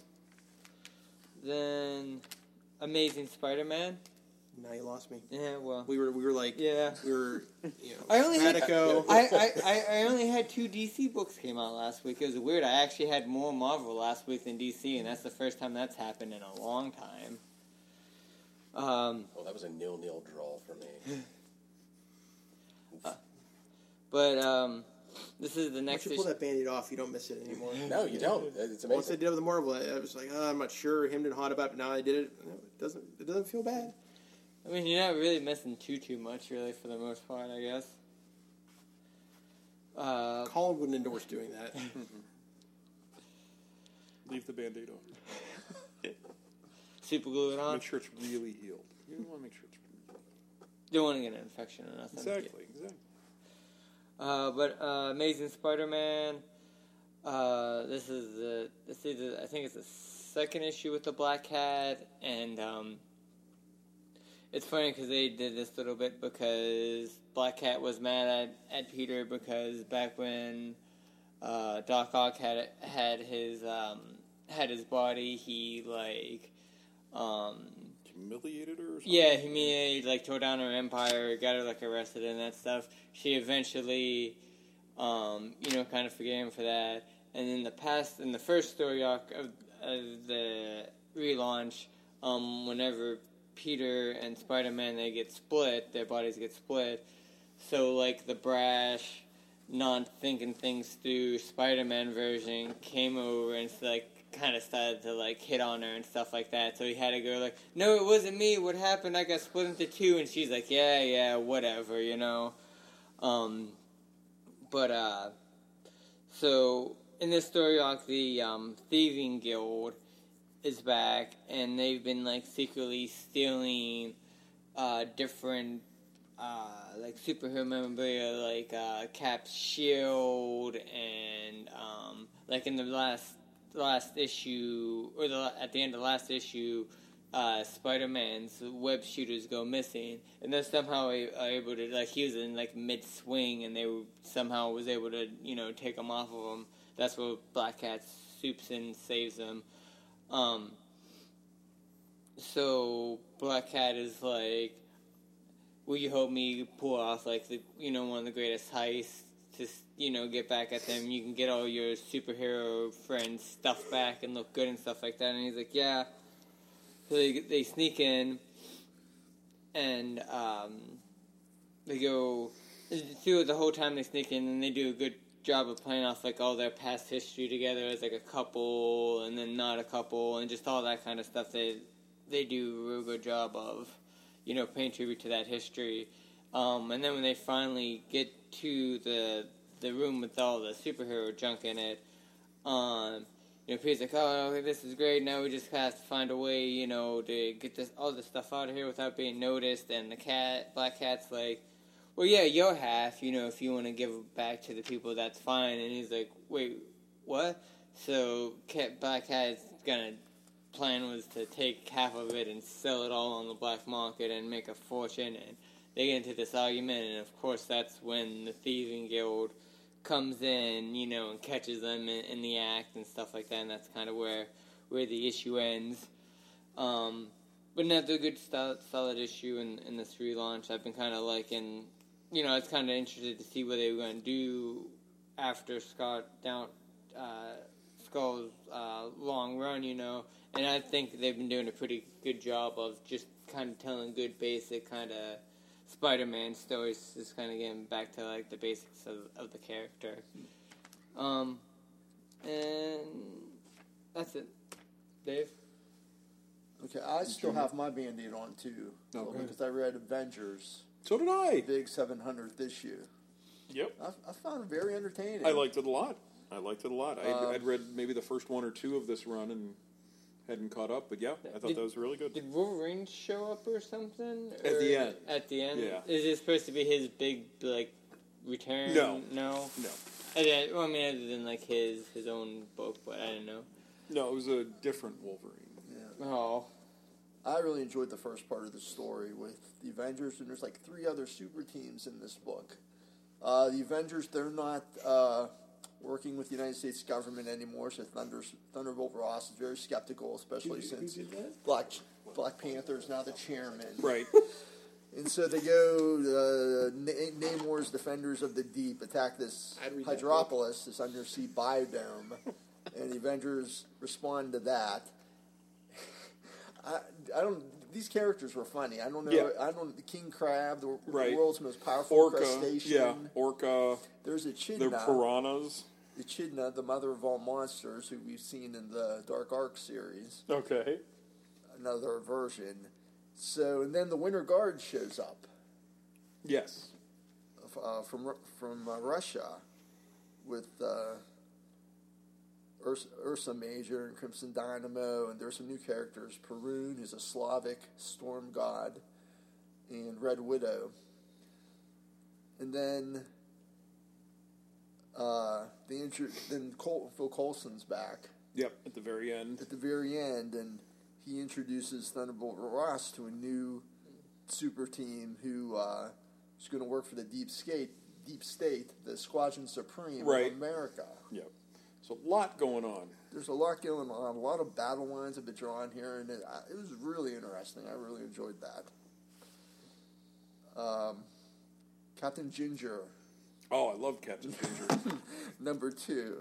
Then, Amazing Spider-Man. Now you lost me. Yeah, well, We were we were like yeah. we were you know I only had, Radico. I, I, I, I only had two D C books came out last week. It was weird. I actually had more Marvel last week than D C, and that's the first time that's happened in a long time. Um, Well, that was a nil-nil draw for me. but um, this is the Once next you pull issue. that Band-Aid off, you don't miss it anymore. No, you don't. It's Once they amazing. did it with the Marvel, I I was like, oh, I'm not sure. Him and hot about it, but now they did it. No, it doesn't. It doesn't feel bad. I mean, you're not really missing too too much, really, for the most part, I guess. Uh, Colin wouldn't endorse doing that. Leave the Band-Aid on. super glue it on. Make sure it's really healed. You don't want to make sure it's really Don't want to get an infection or nothing. healed. Exactly, exactly. Uh, but uh, Amazing Spider-Man. Uh, this is the this is the, I think it's the second issue with the Black Cat, and um, it's funny because they did this little bit because Black Cat was mad at, at Peter because back when uh, Doc Ock had had his um, had his body, he like um, Humiliated her or something? yeah, he mean, like tore down her empire, got her like arrested and that stuff. She eventually, um, you know, kind of forgave him for that. And in the past, in the first story arc of, of the relaunch, um, whenever Peter and Spider-Man they get split, their bodies get split. So like the brash, not thinking things through Spider-Man version came over and like kind of started to like hit on her and stuff like that. So he had to go like, no, it wasn't me. What happened? I got split into two. And she's like, yeah, yeah, whatever, you know. Um, but uh, so in this story arc, the um, Thieving Guild is back, and they've been like secretly stealing uh, different uh, like superhero memorabilia, like uh, Cap's shield, and um, like in the last last issue, or the, at the end of the last issue, uh, Spider-Man's web shooters go missing, and then somehow are able to, like, he was in like mid swing, and they were, somehow was able to, you know, take him off of him. That's where Black Cat swoops in and saves him. Um, so Black Cat is like, will you help me pull off like the, you know, one of the greatest heists to, you know, get back at them. You can get all your superhero friends' stuff back and look good and stuff like that. And he's like, yeah. So they they sneak in, and um, they go through the whole time they sneak in, and they do a good job of playing off like all their past history together as like a couple, and then not a couple, and just all that kind of stuff. They they do a real good job of, you know, paying tribute to that history. Um, and then when they finally get to the the room with all the superhero junk in it, um, you know, Peter's like, oh, okay, this is great. Now we just have to find a way, you know, to get this all this stuff out of here without being noticed. And the cat, Black Cat's like, well, yeah, your half, you know, if you want to give it back to the people, that's fine. And he's like, wait, what? So Cat, Black Cat's gonna plan was to take half of it and sell it all on the black market and make a fortune. And they get into this argument, and of course that's when the Thieving Guild comes in, you know, and catches them in, in the act and stuff like that, and that's kind of where where the issue ends. Um, but another good solid, solid issue in, in this relaunch. I've been kind of liking, you know, I was kind of interested to see what they were going to do after Scott down uh, Skull's uh, long run, you know, and I think they've been doing a pretty good job of just kind of telling good basic kind of Spider-Man stories, just kind of getting back to like the basics of, of the character. Um, and that's it. Dave? Okay, I still have my Band-Aid on too, Okay. because I read Avengers, So did I. big seven hundredth issue. Yep. I, I found it very entertaining. I liked it a lot. I liked it a lot. I'd, Um, I'd read maybe the first one or two of this run and hadn't caught up, but yeah, I thought Did- that was really good. Did Wolverine show up or something? At the Or- end. At the end? Yeah. Is it supposed to be his big, like, return? No. No? No. And then, well, I mean, other than, like, his his own book, but I don't know. No, it was a different Wolverine. Yeah. Oh. I really enjoyed the first part of the story with the Avengers, and there's like three other super teams in this book. Uh, the Avengers, they're not uh, working with the United States government anymore, so Thunder, Thunderbolt Ross is very skeptical, especially since Black Black Panther is now the chairman. Right. And so they go, uh, Na- Namor's Defenders of the Deep attack this I'd read that Hydropolis, this undersea biodome, and the Avengers respond to that. I, I don't. These characters were funny. I don't know. Yeah. I don't. The King Crab, the, Right. the world's most powerful Orca. crustacean. Yeah. Orca. There's a They're Echidna. piranhas. Echidna, the mother of all monsters, who we've seen in the Dark Ark series. Okay. Another version. So, and then the Winter Guard shows up Yes. uh, from Ru- from uh, Russia with uh, Ursa, Ursa Major and Crimson Dynamo, and there's some new characters. Perun, who's a Slavic storm god, and Red Widow. And then uh, they intro- then Col- Phil Coulson's back Yep. At the very end. at the very end, and he introduces Thunderbolt Ross to a new super team who uh, is going to work for the Deep State, Deep State, the Squadron Supreme Right. of America. Yep. So a lot going on. There's a lot going on. A lot of battle lines have been drawn here, and it, it was really interesting. I really enjoyed that. Um, Captain Ginger, Oh, I love Captain Ginger. number two.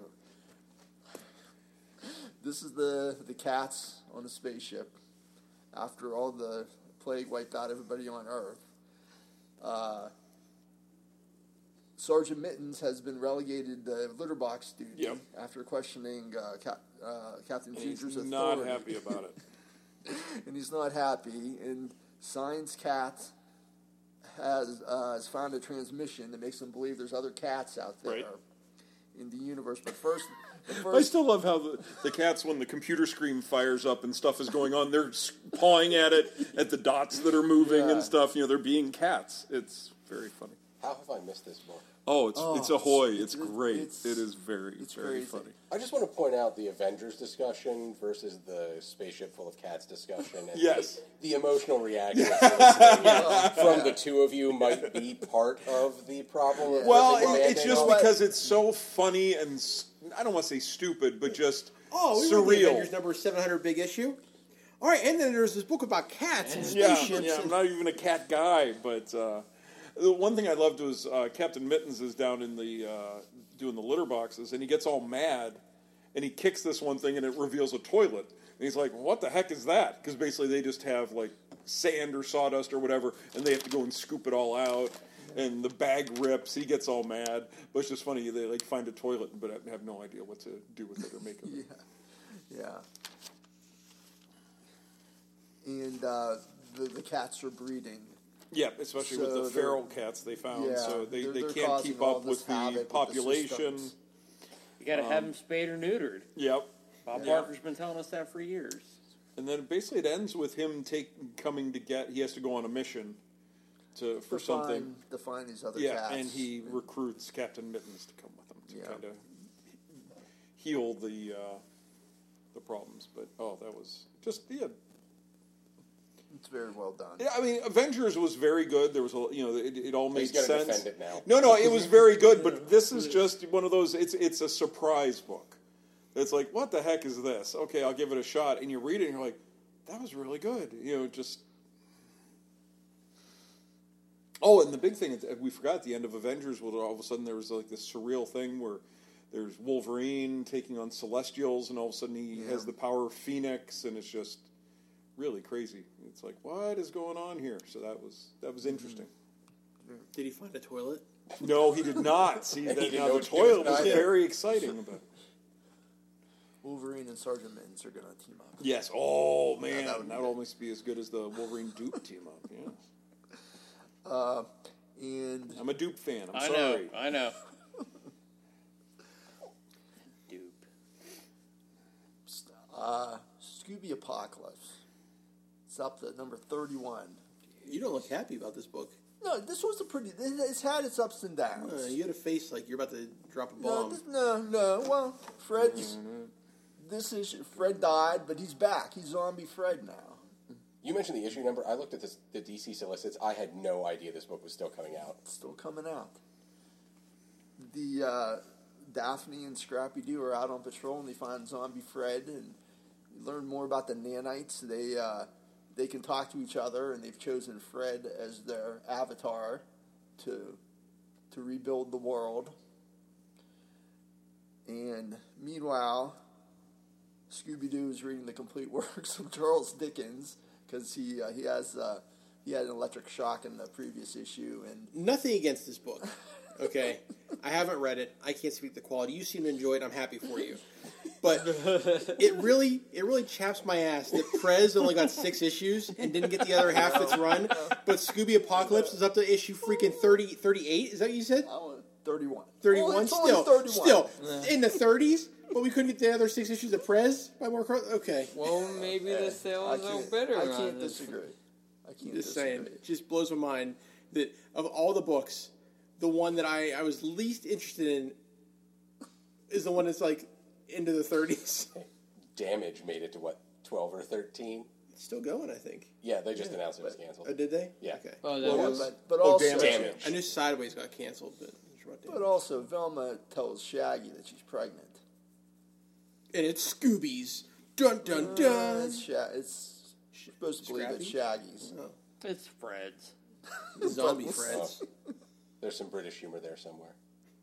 This is the the cats on the spaceship after all the plague wiped out everybody on Earth. Uh, Sergeant Mittens has been relegated to litter box duty Yep. after questioning uh, Cap, uh, Captain And he's Ginger's not authority. happy about it. And he's not happy. And Science Cat has uh, has found a transmission that makes him believe there's other cats out there Right. in the universe. But first, but I first still love how the, the cats, when the computer screen fires up and stuff is going on, they're s- pawing at it, at the dots that are moving Yeah. and stuff. You know, they're being cats. It's very funny. How have I missed this book? Oh, it's Oh, it's ahoy. it's- It's, it's- great. it's- it is very, it's very crazy. funny. I just want to point out the Avengers discussion versus the spaceship full of cats discussion. And Yes. The, the emotional reaction to listening from the two of you might be part of the problem. Of Well, putting it, it's Band-Aid just on. because it's so funny and s- I don't want to say stupid, but just Oh, we read the surreal. Avengers number seven hundred big issue. All right, and then there's this book about cats and Yeah, spaceships. yeah, I'm and- not even a cat guy, but uh, The one thing I loved was uh, Captain Mittens is down in the uh, doing the litter boxes, and he gets all mad, and he kicks this one thing, and it reveals a toilet. And he's like, "What the heck is that?" Because basically they just have like sand or sawdust or whatever, and they have to go and scoop it all out. And the bag rips. He gets all mad, but it's just funny. They like find a toilet, but have no idea what to do with it or make of it. Yeah, yeah. And uh, the the cats are breeding. Yeah, especially So with the they're- feral cats they found. Yeah, so they, they're- they they're can't causing keep all up this with the havoc with the population. systems. You got to have them spayed or neutered. Yep. Bob Yeah. Barker's been telling us that for years. And then basically it ends with him take coming to get. He has to go on a mission to for To something. find, to find these other Yeah, cats. and he recruits Captain Mittens to come with him to Yeah. kind of heal the uh, the problems. But oh, that was just yeah. It's very well done. Yeah, I mean, Avengers was very good. There was a you know it, it all made He's gonna sense. defend it now. No, no, it was very good. But this is just one of those. It's it's a surprise book. It's like, what the heck is this? Okay, I'll give it a shot. And you read it, and you're like, that was really good. You know, just. Oh, and the big thing is, we forgot at the end of Avengers, well, all of a sudden there was like this surreal thing where there's Wolverine taking on Celestials, and all of a sudden he Yeah. has the power of Phoenix, and it's just really crazy. It's like, what is going on here? So that was that was interesting. Did he find a toilet? No, he did not. See, He that, didn't now know the what to do with toilet it was either. very exciting. But Wolverine and Sergeant Mittens are going to team up. yes, oh man, that would that be would almost be as good as the Wolverine Dupe team up. Yeah, Uh, and I'm a Dupe fan. I'm I sorry. know. I know. Dupe. uh, Scooby Apocalypse. It's up to number thirty-one. You don't look happy about this book. No, this was a pretty. it- It's had its ups and downs. Uh, you had a face like you're about to drop a no, bomb. this, no, no. Well, Fred's. This issue, Fred died, but he's back. He's zombie Fred now. You mentioned the issue number. I looked at this, the D C solicits. I had no idea this book was still coming out. It's still coming out. The uh, Daphne and Scrappy Doo are out on patrol, and they find zombie Fred, and you learn more about the nanites. They uh, they can talk to each other, and they've chosen Fred as their avatar to to rebuild the world. And meanwhile, Scooby-Doo is reading the complete works of Charles Dickens because he uh, he has uh, he had an electric shock in the previous issue, and Nothing against this book. Okay, I haven't read it. I can't speak the quality. You seem to enjoy it. I'm happy for you. But it really, it really chaps my ass that Prez only got six issues and didn't get the other half of its run. But Scooby Apocalypse is up to issue freaking thirty, thirty-eight. Is that what you said? I want thirty-one. thirty-one. Oh, it's only still, thirty-one. still in the thirties. But we couldn't get the other six issues of Prez by Mark. Car- okay, Well, maybe the I sales are can't, better. I on can't this. disagree. I can't just disagree. saying. It just blows my mind that of all the books, the one that I, I was least interested in is the one that's like into the thirties. Damage made it to what, twelve or thirteen? It's still going, I think. Yeah, they just announced it was canceled. Oh, did they? Yeah. Okay. Oh, that Well, was, but, but Oh, also, damn it. Damage. I knew Sideways got canceled, but it's about but damage. also, Velma tells Shaggy that she's pregnant. And it's Scooby's. Dun dun Uh, dun. it's, Sha- it's supposed to believe it's Scrappy? Shaggy's. Oh, It's Fred's. zombie Buttons. Freds. There's some British humor there somewhere.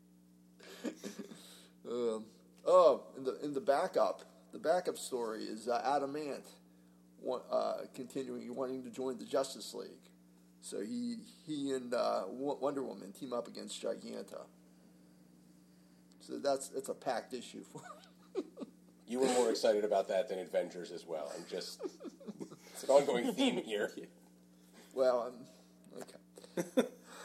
Um, oh, in the in the backup, the backup story is uh, Adam Ant, wa- uh, continuing wanting to join the Justice League. So he he and uh, Wo- Wonder Woman team up against Giganta. So that's it's a packed issue for. You were more excited about that than Avengers as well. And just, it's an ongoing theme here. Well, um, okay.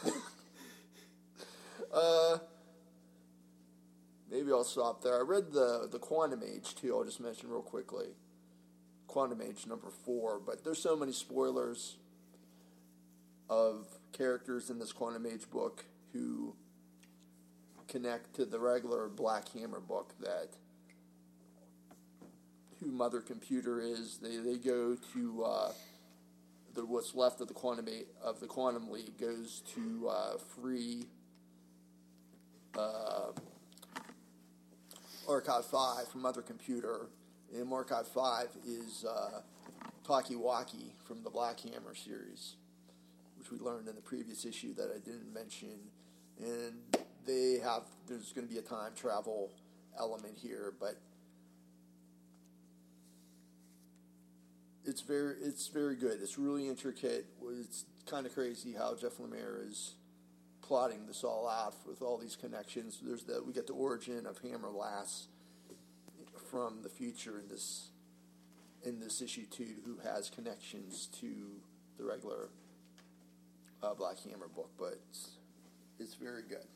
uh, maybe I'll stop there. I read the the Quantum Age too. I'll just mention real quickly. Quantum Age number four, but there's so many spoilers of characters in this Quantum Age book who connect to the regular Black Hammer book that who Mother Computer is. They they go to uh, the what's left of the quantum A- of the Quantum League goes to uh, free uh, Archive Five from Mother Computer, and Archive Five is uh, Talkie Walkie from the Black Hammer series, which we learned in the previous issue that I didn't mention, and they have there's going to be a time travel element here, but it's very it's very good. It's really intricate. It's kind of crazy how Jeff Lemire is plotting this all out with all these connections. There's the we get the origin of Hammer Lass from the future in this in this issue too, who has connections to the regular uh, Black Hammer book, but it's, it's very good.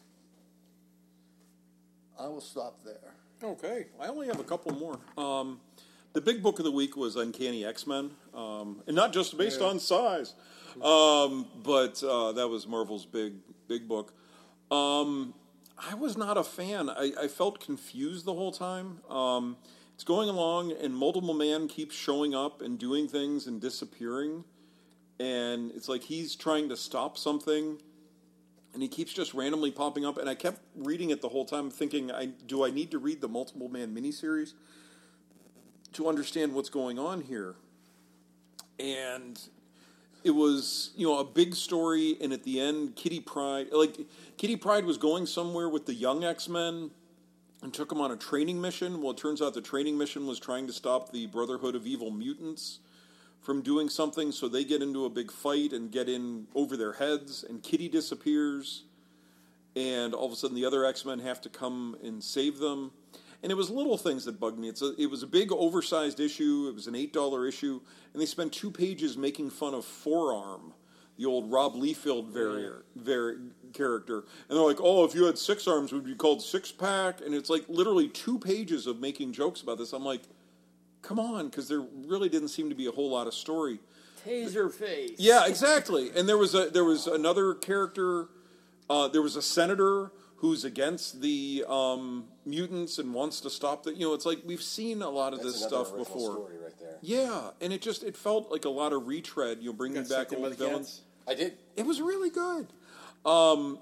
I will stop there. Okay, I only have a couple more. Um, the big book of the week was Uncanny X-Men, um, and not just based on size, um, but uh, that was Marvel's big big book. Um, I was not a fan. I, I felt confused the whole time. Um, it's going along, and Multiple Man keeps showing up and doing things and disappearing, and it's like he's trying to stop something. And he keeps just randomly popping up, and I kept reading it the whole time, thinking, I, do I need to read the Multiple Man miniseries to understand what's going on here? And it was, you know, a big story, and at the end, Kitty Pryde, like, Kitty Pryde was going somewhere with the young X-Men and took them on a training mission. Well, it turns out the training mission was trying to stop the Brotherhood of Evil Mutants from doing something, so they get into a big fight and get in over their heads, and Kitty disappears, and all of a sudden the other X-Men have to come and save them. And it was little things that bugged me. It's a, it was a big, oversized issue. It was an eight dollar issue, and they spent two pages making fun of Forearm, the old Rob Liefeld varier, var- character. And they're like, oh, if you had six arms, it would be called Six Pack. And it's like literally two pages of making jokes about this. I'm like, come on, because there really didn't seem to be a whole lot of story. Taser face. Yeah, exactly. And there was a there was another character. Uh, there was a senator who's against the um, mutants and wants to stop the. You know, it's like we've seen a lot of That's this another stuff original before. Story right there. Yeah, and it just it felt like a lot of retread. You know, bringing Got back sucked in by old the villains. cats? I did. It was really good. Um,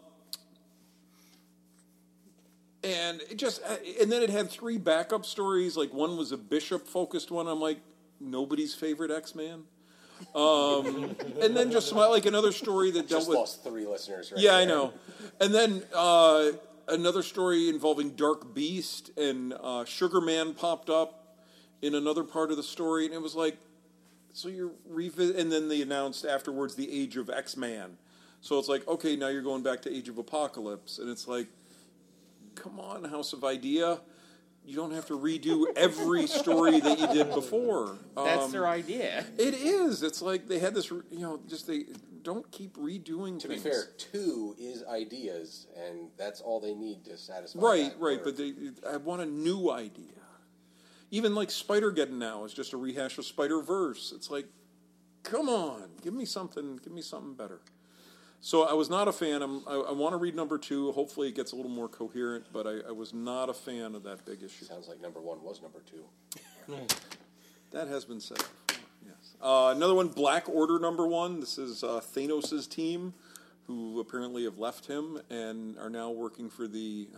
and it just, and then it had three backup stories. Like one was a Bishop-focused one. I'm like, nobody's favorite X-Man. Um, and then just like another story that dealt Just with. lost three listeners. Right Yeah, there. I know. And then uh, another story involving Dark Beast and uh, Sugar Man popped up in another part of the story, and it was like, so you're revisit. And then they announced afterwards the Age of X-Man. So it's like, okay, now you're going back to Age of Apocalypse, and it's like, come on, House of Idea. You don't have to redo every story that you did before. That's Um, their idea. It is. It's like they had this, you know, just they don't keep redoing To things. be fair, two is ideas, and that's all they need to satisfy. Right, that right. work. But they, I want a new idea. Even like Spider-Geddon now is just a rehash of Spider-Verse. It's like, come on, give me something, give me something better. So I was not a fan. I'm, I, I want to read number two. Hopefully it gets a little more coherent, but I, I was not a fan of that big issue. Sounds like number one was number two. That has been said before, yes. Uh, another one, Black Order number one. This is uh, Thanos' team, who apparently have left him and are now working for the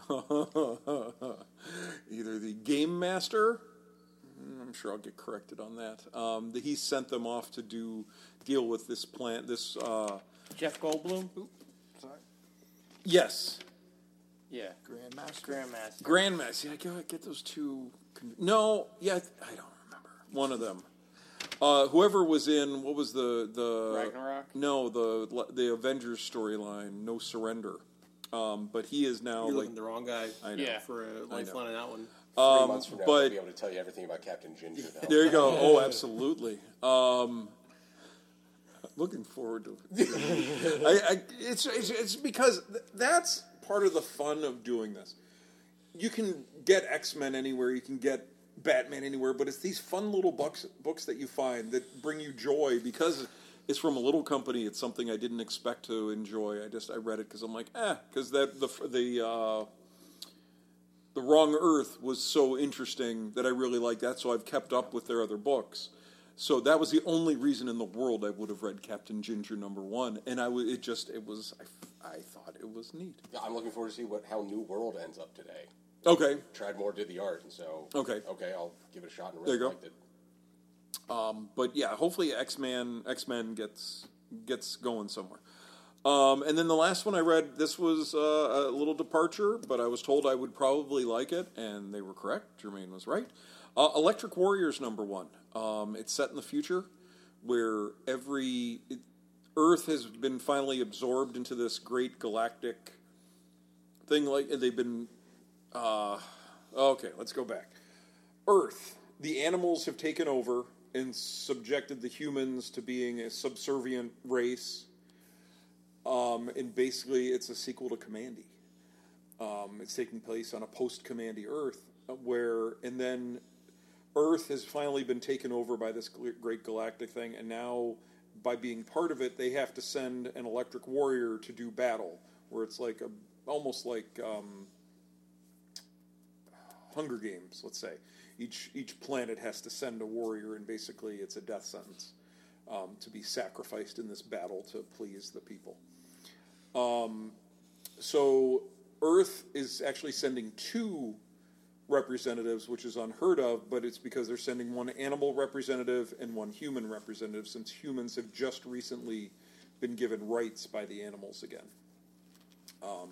either the Game Master. I'm sure I'll get corrected on that. Um, the, he sent them off to do deal with this plant. This uh, Jeff Goldblum? yes, Yeah. Grandmaster. Grandmaster. Grandmaster. Yeah, I gotta get those two. Con- no, yeah, I don't remember one of them. Uh, whoever was in what was the the Ragnarok? No, the the Avengers storyline, No Surrender. Um, but he is now You're like looking the wrong guy I know. Yeah. for a lifeline on that one. Three Um, months from now, but- I'll be able to tell you everything about Captain Ginger. Though. There you go. Oh, absolutely. Um, looking forward to it. I, I, it's, it's it's because th- that's part of the fun of doing this. You can get X-Men anywhere. You can get Batman anywhere, but it's these fun little books books that you find that bring you joy because it's from a little company. It's something I didn't expect to enjoy. I just I read it because I'm like, eh, because that the the. Uh, The Wrong Earth was so interesting that I really liked that, so I've kept up with their other books. So that was the only reason in the world I would have read Captain Ginger number one, and I w- it just it was I, I thought it was neat. Yeah, I'm looking forward to see what how New World ends up today. Okay, Tradmore did the art, and so Okay. okay, I'll give it a shot and There really you go. liked it. um, but yeah, hopefully X-Men X-Men gets gets going somewhere. Um, and then the last one I read, this was uh, a little departure, but I was told I would probably like it, and they were correct. Jermaine was right. Uh, Electric Warriors number one. Um, it's set in the future, where every it, Earth has been finally absorbed into this great galactic thing. Like they've been. Uh, okay, let's go back. Earth. The animals have taken over and subjected the humans to being a subservient race. Um, and basically, it's a sequel to Commandy. Um, it's taking place on a post-Commandy Earth, where, and then Earth has finally been taken over by this great galactic thing, and now, by being part of it, they have to send an electric warrior to do battle, where it's like a, almost like um, Hunger Games, let's say. Each each planet has to send a warrior, and basically, it's a death sentence um, to be sacrificed in this battle to please the people. Um, so Earth is actually sending two representatives, which is unheard of, but it's because they're sending one animal representative and one human representative, since humans have just recently been given rights by the animals again. Um,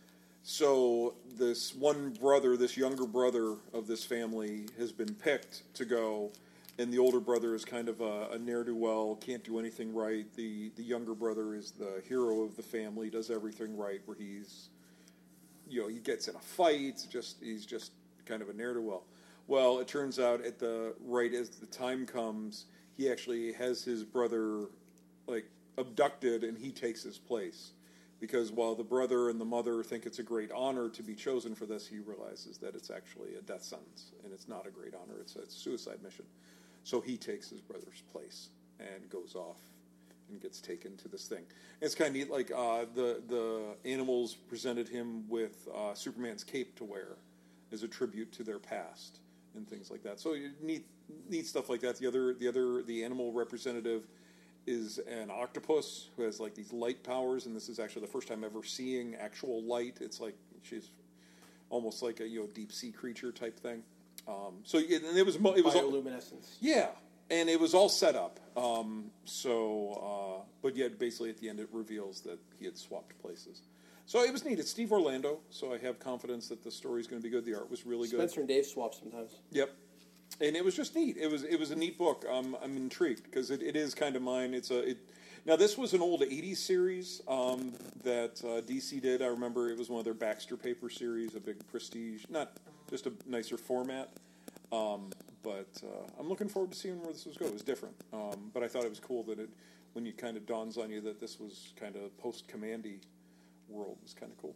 so this one brother, this younger brother of this family, has been picked to go. And the older brother is kind of a, a ne'er-do-well, can't do anything right. The the younger brother is the hero of the family, does everything right, where he's, you know, he gets in a fight, just he's just kind of a ne'er-do-well. Well, it turns out at the right as the time comes, he actually has his brother, like, abducted, and he takes his place. Because while the brother and the mother think it's a great honor to be chosen for this, he realizes that it's actually a death sentence, and it's not a great honor, it's a suicide mission. So he takes his brother's place and goes off and gets taken to this thing. And it's kind of neat, like uh, the the animals presented him with uh, Superman's cape to wear as a tribute to their past and things like that. So neat, neat stuff like that. The other, the other, the animal representative is an octopus who has like these light powers, and this is actually the first time ever seeing actual light. It's like she's almost like a you know deep sea creature type thing. Um, so it, and it was it was all, bioluminescence. Yeah, and it was all set up. Um, so, uh, but yet basically at the end it reveals that he had swapped places. So it was neat. It's Steve Orlando, so I have confidence that the story's going to be good. The art was really good. Spencer and Dave swap sometimes. Yep. And it was just neat. It was it was a neat book. Um, I'm intrigued because it, it is kind of mine. It's a it. Now this was an old eighties series um, that uh, D C did. I remember it was one of their Baxter Paper series, a big prestige, not just a nicer format. Um, but uh, I'm looking forward to seeing where this was go. It was different, um, but I thought it was cool that it when it kind of dawns on you that this was kind of post Commandy world was kind of cool.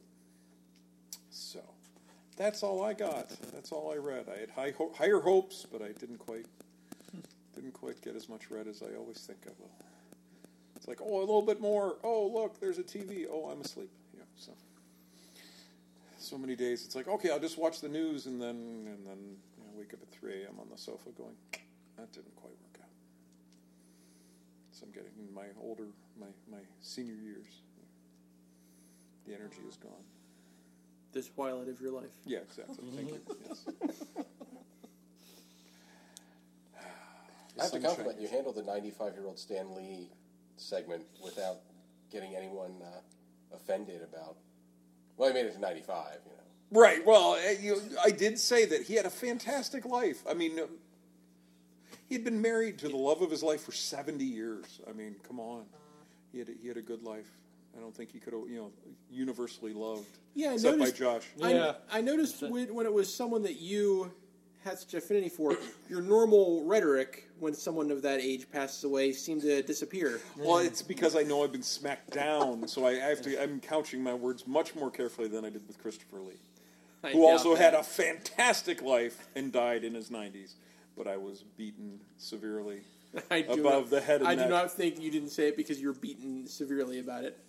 So. That's all I got. That's all I read. I had high ho- higher hopes, but I didn't quite didn't quite get as much read as I always think I will. It's like, oh, a little bit more. Oh, look, there's a T V. Oh, I'm asleep. Yeah. So so many days. It's like, okay, I'll just watch the news, and then and then you know, wake up at three a.m. on the sofa, going, that didn't quite work out. So I'm getting in my older, my my senior years. The energy is gone. The twilight of your life. Yeah, exactly. Thank you. Yes. I have to compliment you. Handled the ninety-five-year-old Stan Lee segment without getting anyone uh, offended about. Well, he made it to ninety-five, you know. Right. Well, I, you, I did say that he had a fantastic life. I mean, he had been married to the love of his life for seventy years. I mean, come on. He had a, he had a good life. I don't think he could have, you know, universally loved. Yeah, I except noticed, by Josh. I, I noticed when, when it was someone that you had such affinity for, your normal rhetoric when someone of that age passes away seemed to disappear. Well, it's because I know I've been smacked down, so I have to. I'm couching my words much more carefully than I did with Christopher Lee, I who doubt also that. had a fantastic life and died in his nineties. But I was beaten severely I do above not, the head and I neck. do not think you didn't say it because you were beaten severely about it.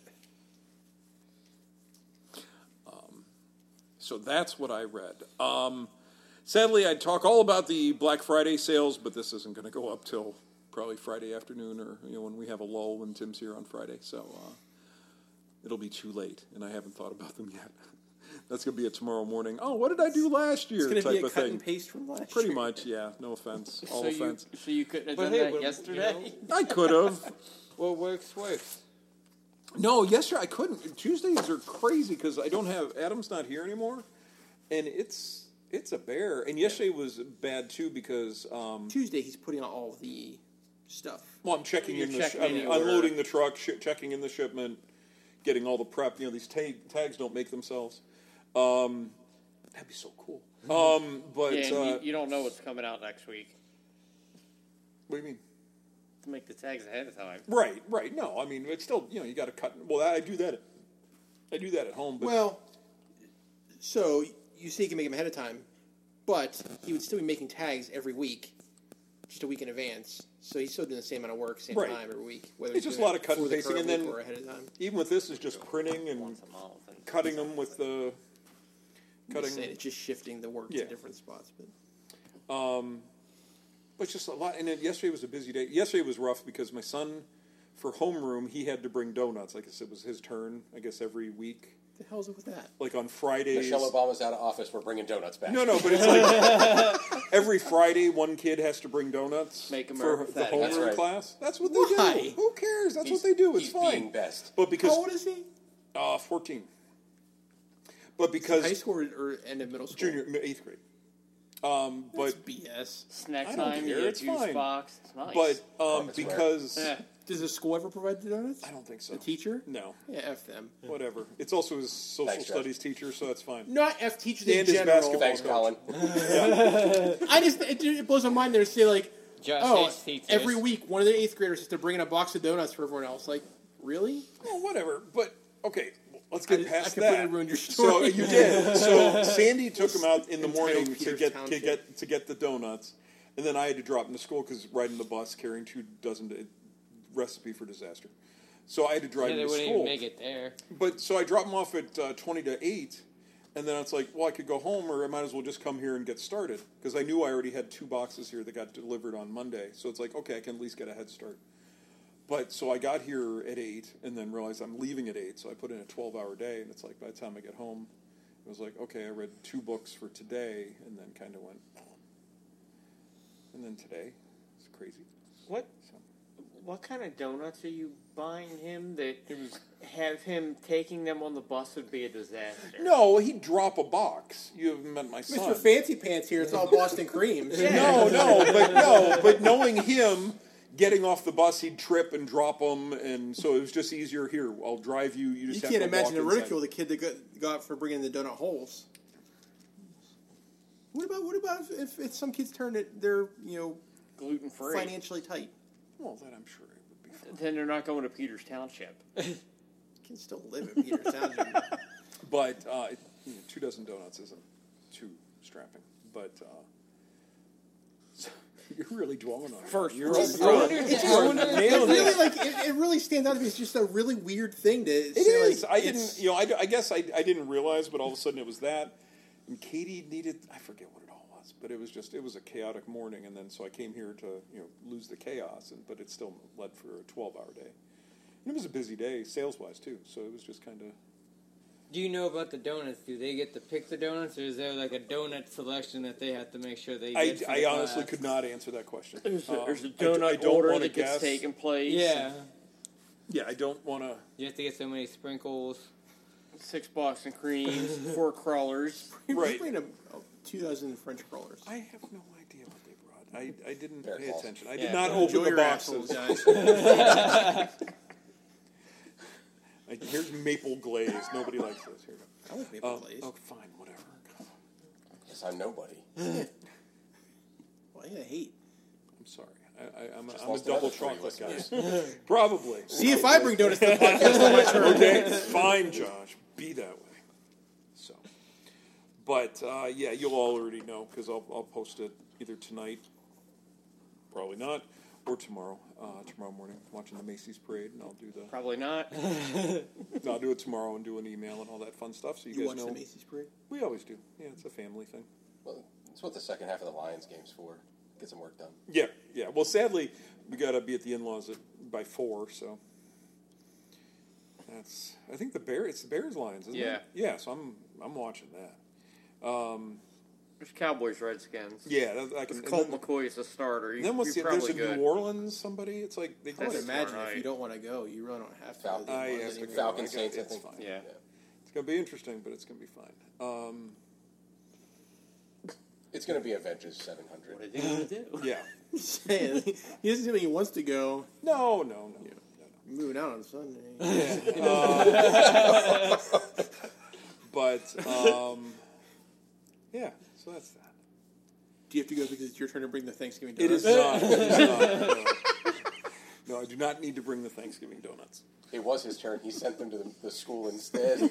So that's what I read. Um, sadly, I'd talk all about the Black Friday sales, but this isn't going to go up till probably Friday afternoon, or you know when we have a lull when Tim's here on Friday. So uh, it'll be too late, and I haven't thought about them yet. That's going to be a tomorrow morning. Oh, what did I do last year? It's going to type be a of cut thing. and paste from last Pretty year. much, yeah. No offense. All so offense. You, so you couldn't have But done hey, that but, yesterday? you know, I could have. What works, works. No, yesterday I couldn't. Tuesdays are crazy because I don't have Adam's not here anymore, and it's it's a bear. And yesterday was bad too because um, Tuesday, he's putting out all the stuff. well, I'm checking You're in the checking sh- I'm in the order. unloading the truck, sh- checking in the shipment, getting all the prep. You know, these tag- tags don't make themselves. Um, that'd be so cool. Um, but Yeah, and uh, you, you don't know what's coming out next week. what do you mean? To make the tags ahead of time. Right, right. No, I mean it's still you know you got to cut. Well, I do that. I do that at home. But Well, so you say you can make them ahead of time, but he would still be making tags every week, just a week in advance. So he's still doing the same amount of work, same Right. time every week. Whether It's he's just doing a lot it of cut and for the pasting, current and week then- or ahead of time. even with this, is just printing and Once a month. And cutting them with the I'm cutting. just saying it's just shifting the work Yeah. to different spots. But But it's just a lot. And then yesterday was a busy day. Yesterday was rough because my son, for homeroom, he had to bring donuts. Like I said, it was his turn. I guess every week, what the hell's up with that? like on Fridays. Michelle Obama's out of office. We're bringing donuts back. No, no, but it's like every Friday, one kid has to bring donuts Make for America the fat. homeroom That's right. class. That's what they Why? do. Who cares? That's He's- what they do. It's he's fine. being best. But because How old is he? uh, fourteen. But because High school or, or end of middle school? junior eighth grade. Um, That's but B S. snack I don't time, care, you get a it's juice fine. box. It's nice. but um, That's rare. because Yeah. Does the school ever provide the donuts? I don't think so. The teacher? No, Yeah, F them. whatever. It's also his social Thanks, Josh. studies teacher, so that's fine. Not F teachers in And his general. basketball Thanks, Colin. I just it, it blows my mind. They say like, Josh oh, hates teachers. every week one of the eighth graders has to bring in a box of donuts for everyone else. Like, really? Well, whatever. But okay, let's I get just- past I completely that. ruined your So story. you did. So Sandy took him out in the Entitled morning to Peters get to Township. get to get the donuts, and then I had to drop him to school because riding the bus carrying two dozen uh, recipe for disaster. So I had to drive Yeah, him they to wouldn't school. even make it there. But so I dropped him off at uh, twenty to eight, and then it's like, well, I could go home, or I might as well just come here and get started because I knew I already had two boxes here that got delivered on Monday. So it's like, okay, I can at least get a head start. But so I got here at eight, and then realized I'm leaving at eight. So I put in a twelve-hour day, and it's like by the time I get home, it was like, okay, I read two books for today, and then kind of went, and then today, it's crazy. What So what kind of donuts are you buying him that have him taking them on the bus would be a disaster? no, he'd drop a box. You haven't met my son. Mister Fancy Pants here. It's all Boston creams. No, no, but no, but knowing him, getting off the bus, he'd trip and drop them, and so it was just easier. Here, I'll drive you. You You just have can't to imagine the walk inside. ridicule of the kid that got, got for bringing the donut holes. What about what about if, if some kids turn it they're you know Gluten free. financially tight? Well, then I'm sure it would be fine. Then they're not going to Peters Township. Can still live in Peters Township. But uh, it, you know, two dozen donuts isn't too strapping. But uh, so you're really dwelling on it. First You're, world you're- problem. It's you're just, nailing it really it. like it, it really stands out to me. It's just a really weird thing to It say. is. Like, I it's- didn't. You know. I, I guess I, I didn't realize, but all of a sudden it was that. And Katie needed. I forget what it all was, but it was just. It was a chaotic morning, and then so I came here to you know lose the chaos, and but it still led for a twelve-hour day. And it was a busy day, sales-wise too. So it was just kind of. Do you know about the donuts? Do they get to pick the donuts, or is there like a donut selection that they have to make sure they I, get? for I the honestly class? could not answer that question. There's a, Um, there's a I d- I donut don't order wanna that gets guess. taken place. Yeah, Yeah, I don't want to. you have to get so many sprinkles. Six Boston creams, four crawlers. We're Right. bringing a, a two dozen French crawlers. I have no idea what they brought. I, I didn't Bear pay claws. attention. I Yeah. did not Enjoy open the your boxes. assholes, guys. Like, here's maple glaze. Nobody likes this. Here. I like maple Oh, glaze. oh, fine, whatever. Yes, I'm nobody. Well, I hate. I'm sorry. I, I, I'm a, Just I'm a lost double another forty chocolate guy. listeners. Probably. See if I bring donuts to the podcast on my turn. Okay, fine, Josh. Be that way. So, but uh, yeah, you'll all already know because I'll I'll post it either tonight, probably not, or tomorrow. Uh, tomorrow morning, watching the Macy's parade, and I'll do the. Probably not. No, I'll do it tomorrow and do an email and all that fun stuff. So you, You guys watch know. the Macy's parade? We always do. Yeah, it's a family thing. Well, that's what the second half of the Lions game's for. Get some work done. Yeah, yeah. Well, sadly, we got to be at the in-laws at, by four, so that's. I think the Bear. It's the Bears Lions, isn't Yeah. it? Yeah. So I'm I'm watching that. Um, There's Cowboys, Redskins. Yeah, that, I can. If Colt and then, McCoy is a starter, you, then what's you're the, there's probably a good. New Orleans somebody. It's like they I go would That's imagine tomorrow if you night. don't want to go, you really don't have to. Falcons. go to Ah, the yeah, ones it's anymore. Falcons, I got- Saints, I it's think. fine. Yeah. It's gonna be interesting, but it's gonna be fine. Um, It's going to be Avengers seven hundred. What are they going to do? yeah. Saying, he doesn't think he wants to go. No, no, no. no, no. Moving out on Sunday. But um, yeah, so that's that. Do you have to go because it's your turn to bring the Thanksgiving It donuts? is not. It is not. No. No, I do not need to bring the Thanksgiving donuts. It was his turn. He sent them to the, the school instead.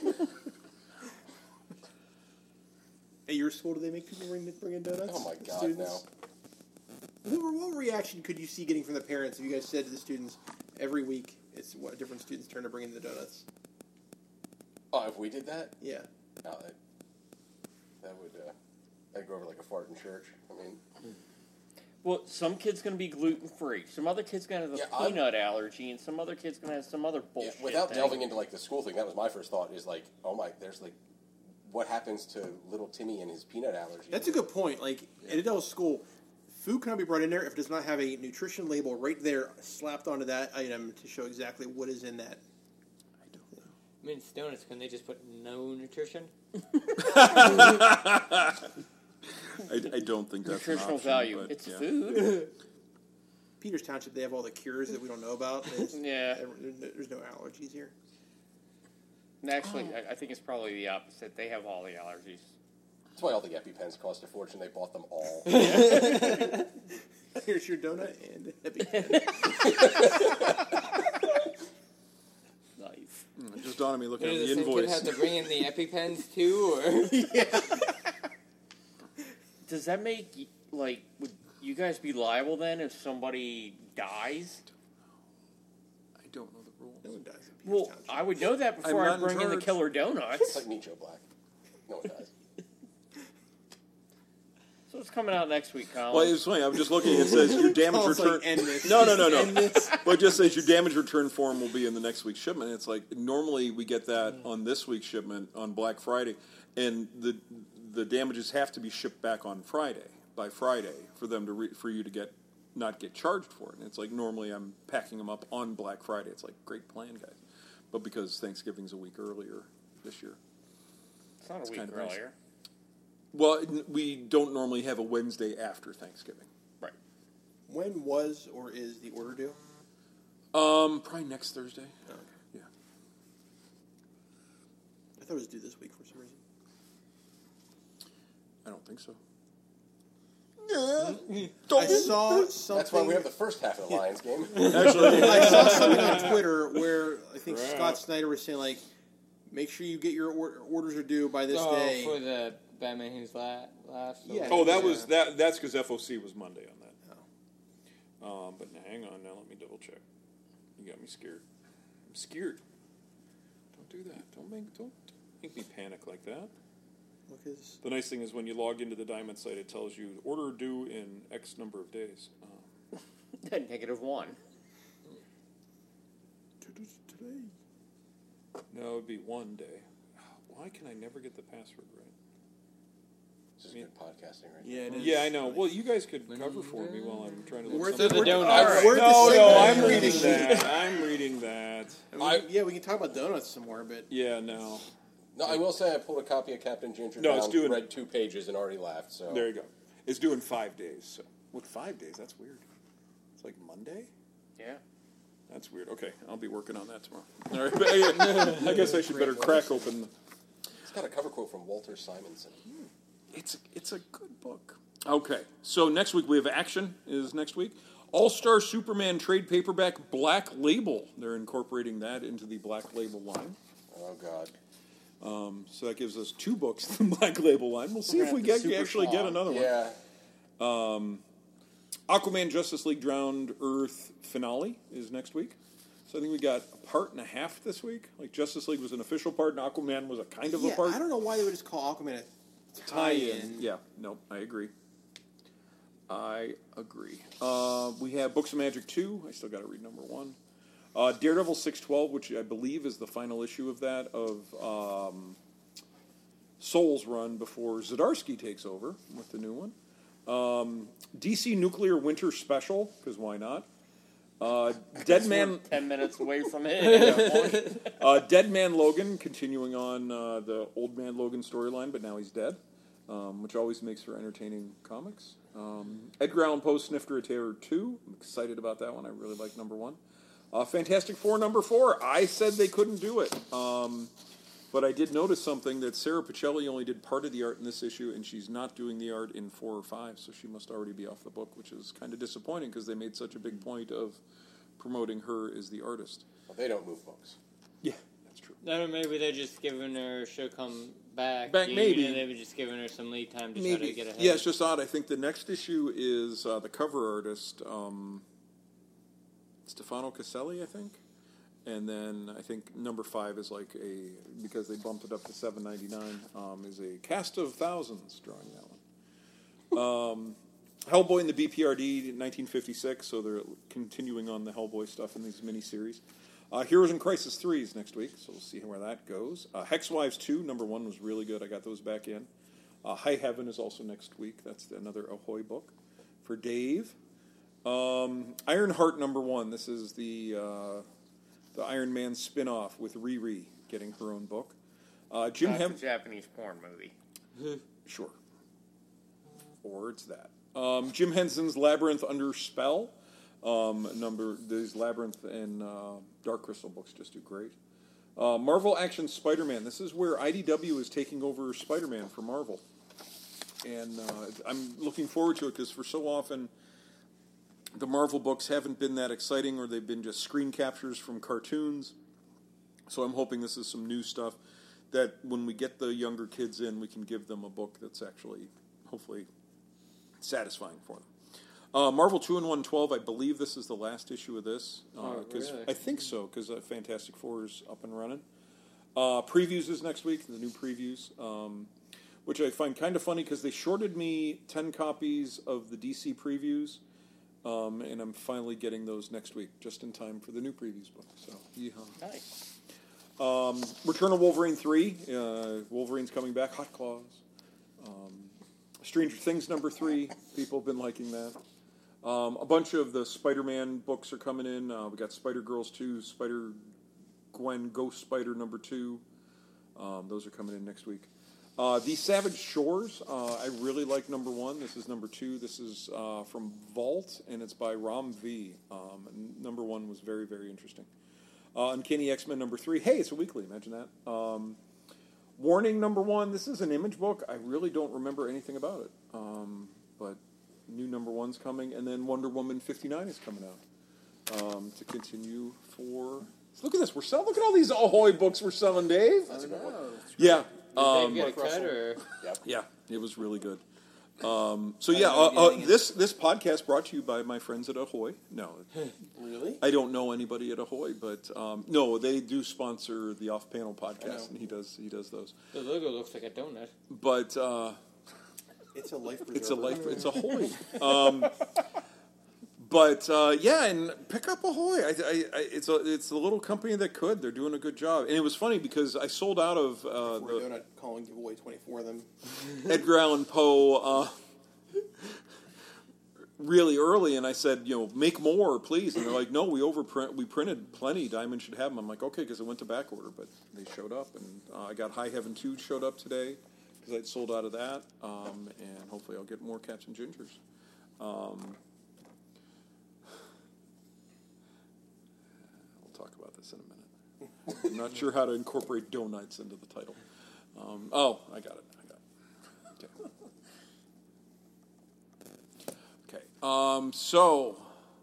At your school, do they make people bring, bring in donuts? Oh my The God! students? Now, What, what reaction could you see getting from the parents if you guys said to the students every week it's what a different student's turn to bring in the donuts? oh, if we did that, Yeah. no, that that would uh, that'd go over like a fart in church. I mean, Well, some kid's going to be gluten free. Some other kid's going to have a Yeah, I'm- peanut allergy, and some other kid's going to have some other yeah, bullshit. without thing. delving into like the school thing, that was my first thought. Is like, oh my, there's like, what happens to little Timmy and his peanut allergy? That's a good point. Like, at Adele's school, food cannot be brought in there if it does not have a nutrition label right there slapped onto that item to show exactly what is in that. I don't know. I mean, it's donuts. Can they just put no nutrition? I, I don't think that's an Nutritional option, value. but, It's yeah. food. Peters Township, they have all the cures that we don't know about. There's, Yeah. there's no allergies here. And actually, I, I think it's probably the opposite. They have all the allergies. That's why all the EpiPens cost a fortune. They bought them all. Here's your donut and EpiPen. Nice. It just dawned on me looking Does at the the same kid invoice. have to bring in the EpiPens too, or Does that make, y- like, would you guys be liable then if somebody dies? I don't know the rules. No one dies in Peters Well, Township. I would know that before I'm I not in bring in the charge. killer It's donuts. like Meet Joe Black. No one dies. So it's coming out next week, Colin. Well, it's funny. I'm just looking. It says your damage Colin's like, return. "End this. No, no, no, no. End this." But it just says your damage return form will be in the next week's shipment. It's like normally we get that on this week's shipment on Black Friday, and the the damages have to be shipped back on Friday by Friday for them to re, for you to get not get charged for it. And it's like normally I'm packing them up on Black Friday. It's like great plan, guys. But because Thanksgiving's a week earlier this year. it's not a it's week kind of nice. earlier. Well, n- we don't normally have a Wednesday after Thanksgiving. Right. When was or is the order due? Um, probably next Thursday. Oh, okay. Yeah. I thought it was due this week for some reason. I don't think so. I saw something. That's why we have the first half of the Lions game. Actually, I saw something on Twitter where I think Scott Snyder was saying like, make sure you get your or- orders are due by this oh, day. for the Batman Who's La- Last? Yeah. oh, that Yeah. was that. That's because F O C was Monday on that. Um, but now, hang on, now let me double check. You got me scared. I'm scared. Don't do that. Don't make don't, don't make me panic like that. Because The nice thing is when you log into the Diamond site, it tells you order due in X number of days. Um, Negative one. today. no, it would be one day. Why can I never get the password right? This is good podcasting, right? Yeah, it is. Yeah, I know. Well, you guys could cover for me while I'm trying to look We're at something the, the we're, donuts. we're at the No, no, segment. I'm reading that. I'm reading that. I mean, I- yeah, we can talk about donuts some more, but Yeah, no. No, I will say I pulled a copy of Captain Ginger No, down, it's doing- read two pages, and already laughed. So There you go. It's due in five days. So, what five days? That's weird. It's like Monday. Yeah. That's weird. Okay, I'll be working on that tomorrow. All right, but, I, I guess I should better crack open. The, it's got a cover quote from Walter Simonson. it's a, it's a good book. Okay, so next week we have Action. Is next week All Star Superman trade paperback Black Label. They're incorporating that into the Black Label line. Oh God. Um, so that gives us two books in the Black Label line. We'll see We're if gonna we have get to actually get super another one. Yeah. Aquaman Justice League Drowned Earth finale is next week. So I think we got a part and a half this week. Like Justice League was an official part and Aquaman was a kind of yeah, a part. I don't know why they would just call Aquaman a Tie-in. tie-in. Yeah, no, I agree. I agree. Uh, we have Books of Magic two. I still got to read number one. Uh, Daredevil six twelve, which I believe is the final issue of that, of um, Souls run before Zdarsky takes over with the new one. Um, D C Nuclear Winter Special, because why not? Uh, Dead Man... ten minutes away from it. uh, Dead Man Logan, continuing on uh, the Old Man Logan storyline, but now he's dead, um, which always makes for entertaining comics. Um, Edgar Allan Poe's Snifter of Terror two. I'm excited about that one. I really like number one. Uh, Fantastic Four number four. I said they couldn't do it. Um, but I did notice something, that Sarah Pacelli only did part of the art in this issue, and she's not doing the art in four or five, so she must already be off the book, which is kind of disappointing because they made such a big point of promoting her as the artist. Well, they don't move books. Yeah, that's true. No, maybe they're just giving her, she'll come back. Back, You maybe. know, they were just giving her some lead time to try Maybe. to get ahead. Yeah, it's just odd. I think the next issue is uh, the cover artist, um, Stefano Caselli, I think. And then I think number five is like a, because they bumped it up to seven ninety-nine, um, is a Cast of Thousands drawing that one. Um, Hellboy in the B P R D in nineteen fifty-six, so they're continuing on the Hellboy stuff in these miniseries. Uh, Heroes in Crisis three is next week, so we'll see where that goes. Uh, Hexwives two, number one was really good. I got those back in. Uh, High Heaven is also next week. That's another Ahoy book for Dave. Um, Ironheart number one. This is the uh, the Iron Man spin-off with Riri getting her own book. Uh, Jim That's Hem- a Japanese porn movie. Sure. Or it's that. Um, Jim Henson's Labyrinth Under Spell. Um, number these Labyrinth and uh, Dark Crystal books just do great. Uh, Marvel Action Spider-Man. This is where I D W is taking over Spider-Man for Marvel. And uh, I'm looking forward to it because for so often the Marvel books haven't been that exciting, or they've been just screen captures from cartoons. So I'm hoping this is some new stuff that when we get the younger kids in, we can give them a book that's actually, hopefully, satisfying for them. Uh, Marvel two in one twelve, I believe this is the last issue of this. Uh, Oh, 'cause really? I think so, because uh, Fantastic Four is up and running. Uh, previews is next week, the new previews, um, which I find kind of funny because they shorted me ten copies of the D C previews, um, and I'm finally getting those next week, just in time for the new previews book. So, yeehaw. Nice. Um, Return of Wolverine three. Uh, Wolverine's coming back. Hot Claws. Um, Stranger Things number three. People have been liking that. Um, a bunch of the Spider-Man books are coming in. Uh, we got Spider-Girls two, Spider-Gwen, Ghost Spider number two. Um, those are coming in next week. Uh, The Savage Shores. Uh, I really like number one. This is number two. This is uh, from Vault, and it's by Ram V. Um, and number one was very, very interesting. Uh, Uncanny X-Men number three. Hey, it's a weekly. Imagine that. Um, Warning number one. This is an Image book. I really don't remember anything about it. Um, but new number one's coming. And then Wonder Woman fifty-nine is coming out um, to continue for... Look at this. We're selling. Look at all these Ahoy books we're selling, Dave. I know. Yeah. Did Um, they get a cut or? Yep. yeah, it was really good. Um, so yeah, uh, uh, this this podcast brought to you by my friends at Ahoy. No, Really? I don't know anybody at Ahoy, but um, no, they do sponsor the Off Panel podcast, and he does he does those. The logo looks like a donut. But uh, It's a life preserver. it's a life, it's Ahoy. Um, but uh, yeah, and pick up Ahoy. I, I, I, it's a it's a little company that could. They're doing a good job, and it was funny because I sold out of uh, We're the donut calling giveaway twenty-four of them. Edgar Allan Poe uh, really early, and I said, you know, make more, please. And they're like, no, we overprint, we printed plenty. Diamond should have them. I'm like, okay, because it went to back order, but they showed up, and uh, I got High Heaven two showed up today because I'd sold out of that, um, and hopefully I'll get more Cats and Gingers. Um, we'll talk about this in a minute. I'm not sure how to incorporate donuts into the title. Um, oh, I got it. I got it. Okay. Okay. Um, so,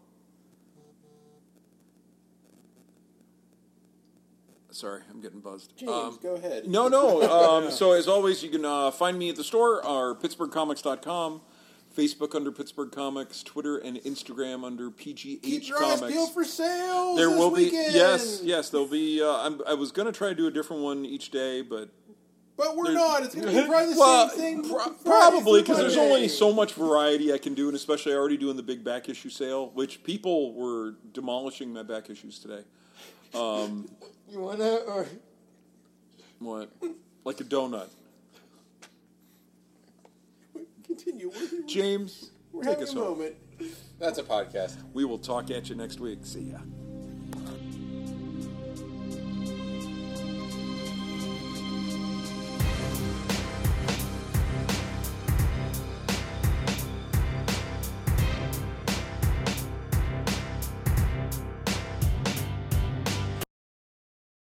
sorry, I'm getting buzzed. James, Um, go ahead. no, no. Um, so, as always, you can uh, find me at the store, or pittsburgh comics dot com, Facebook under Pittsburgh Comics, Twitter and Instagram under P G H Keep your Comics. eyes peeled for sales. There this will be, weekend. yes, yes, there'll be. Uh, I'm, I was going to try to do a different one each day, but But we're There- not. It's going to be probably the well, same thing. pro- Friday probably through because there's Monday. only so much variety I can do, and especially already doing the big back issue sale, which people were demolishing my back issues today. Um, You wanna or what? Like a donut. Continue. We're, James, we're take having us a home. moment. That's a podcast. We will talk at you next week. See ya.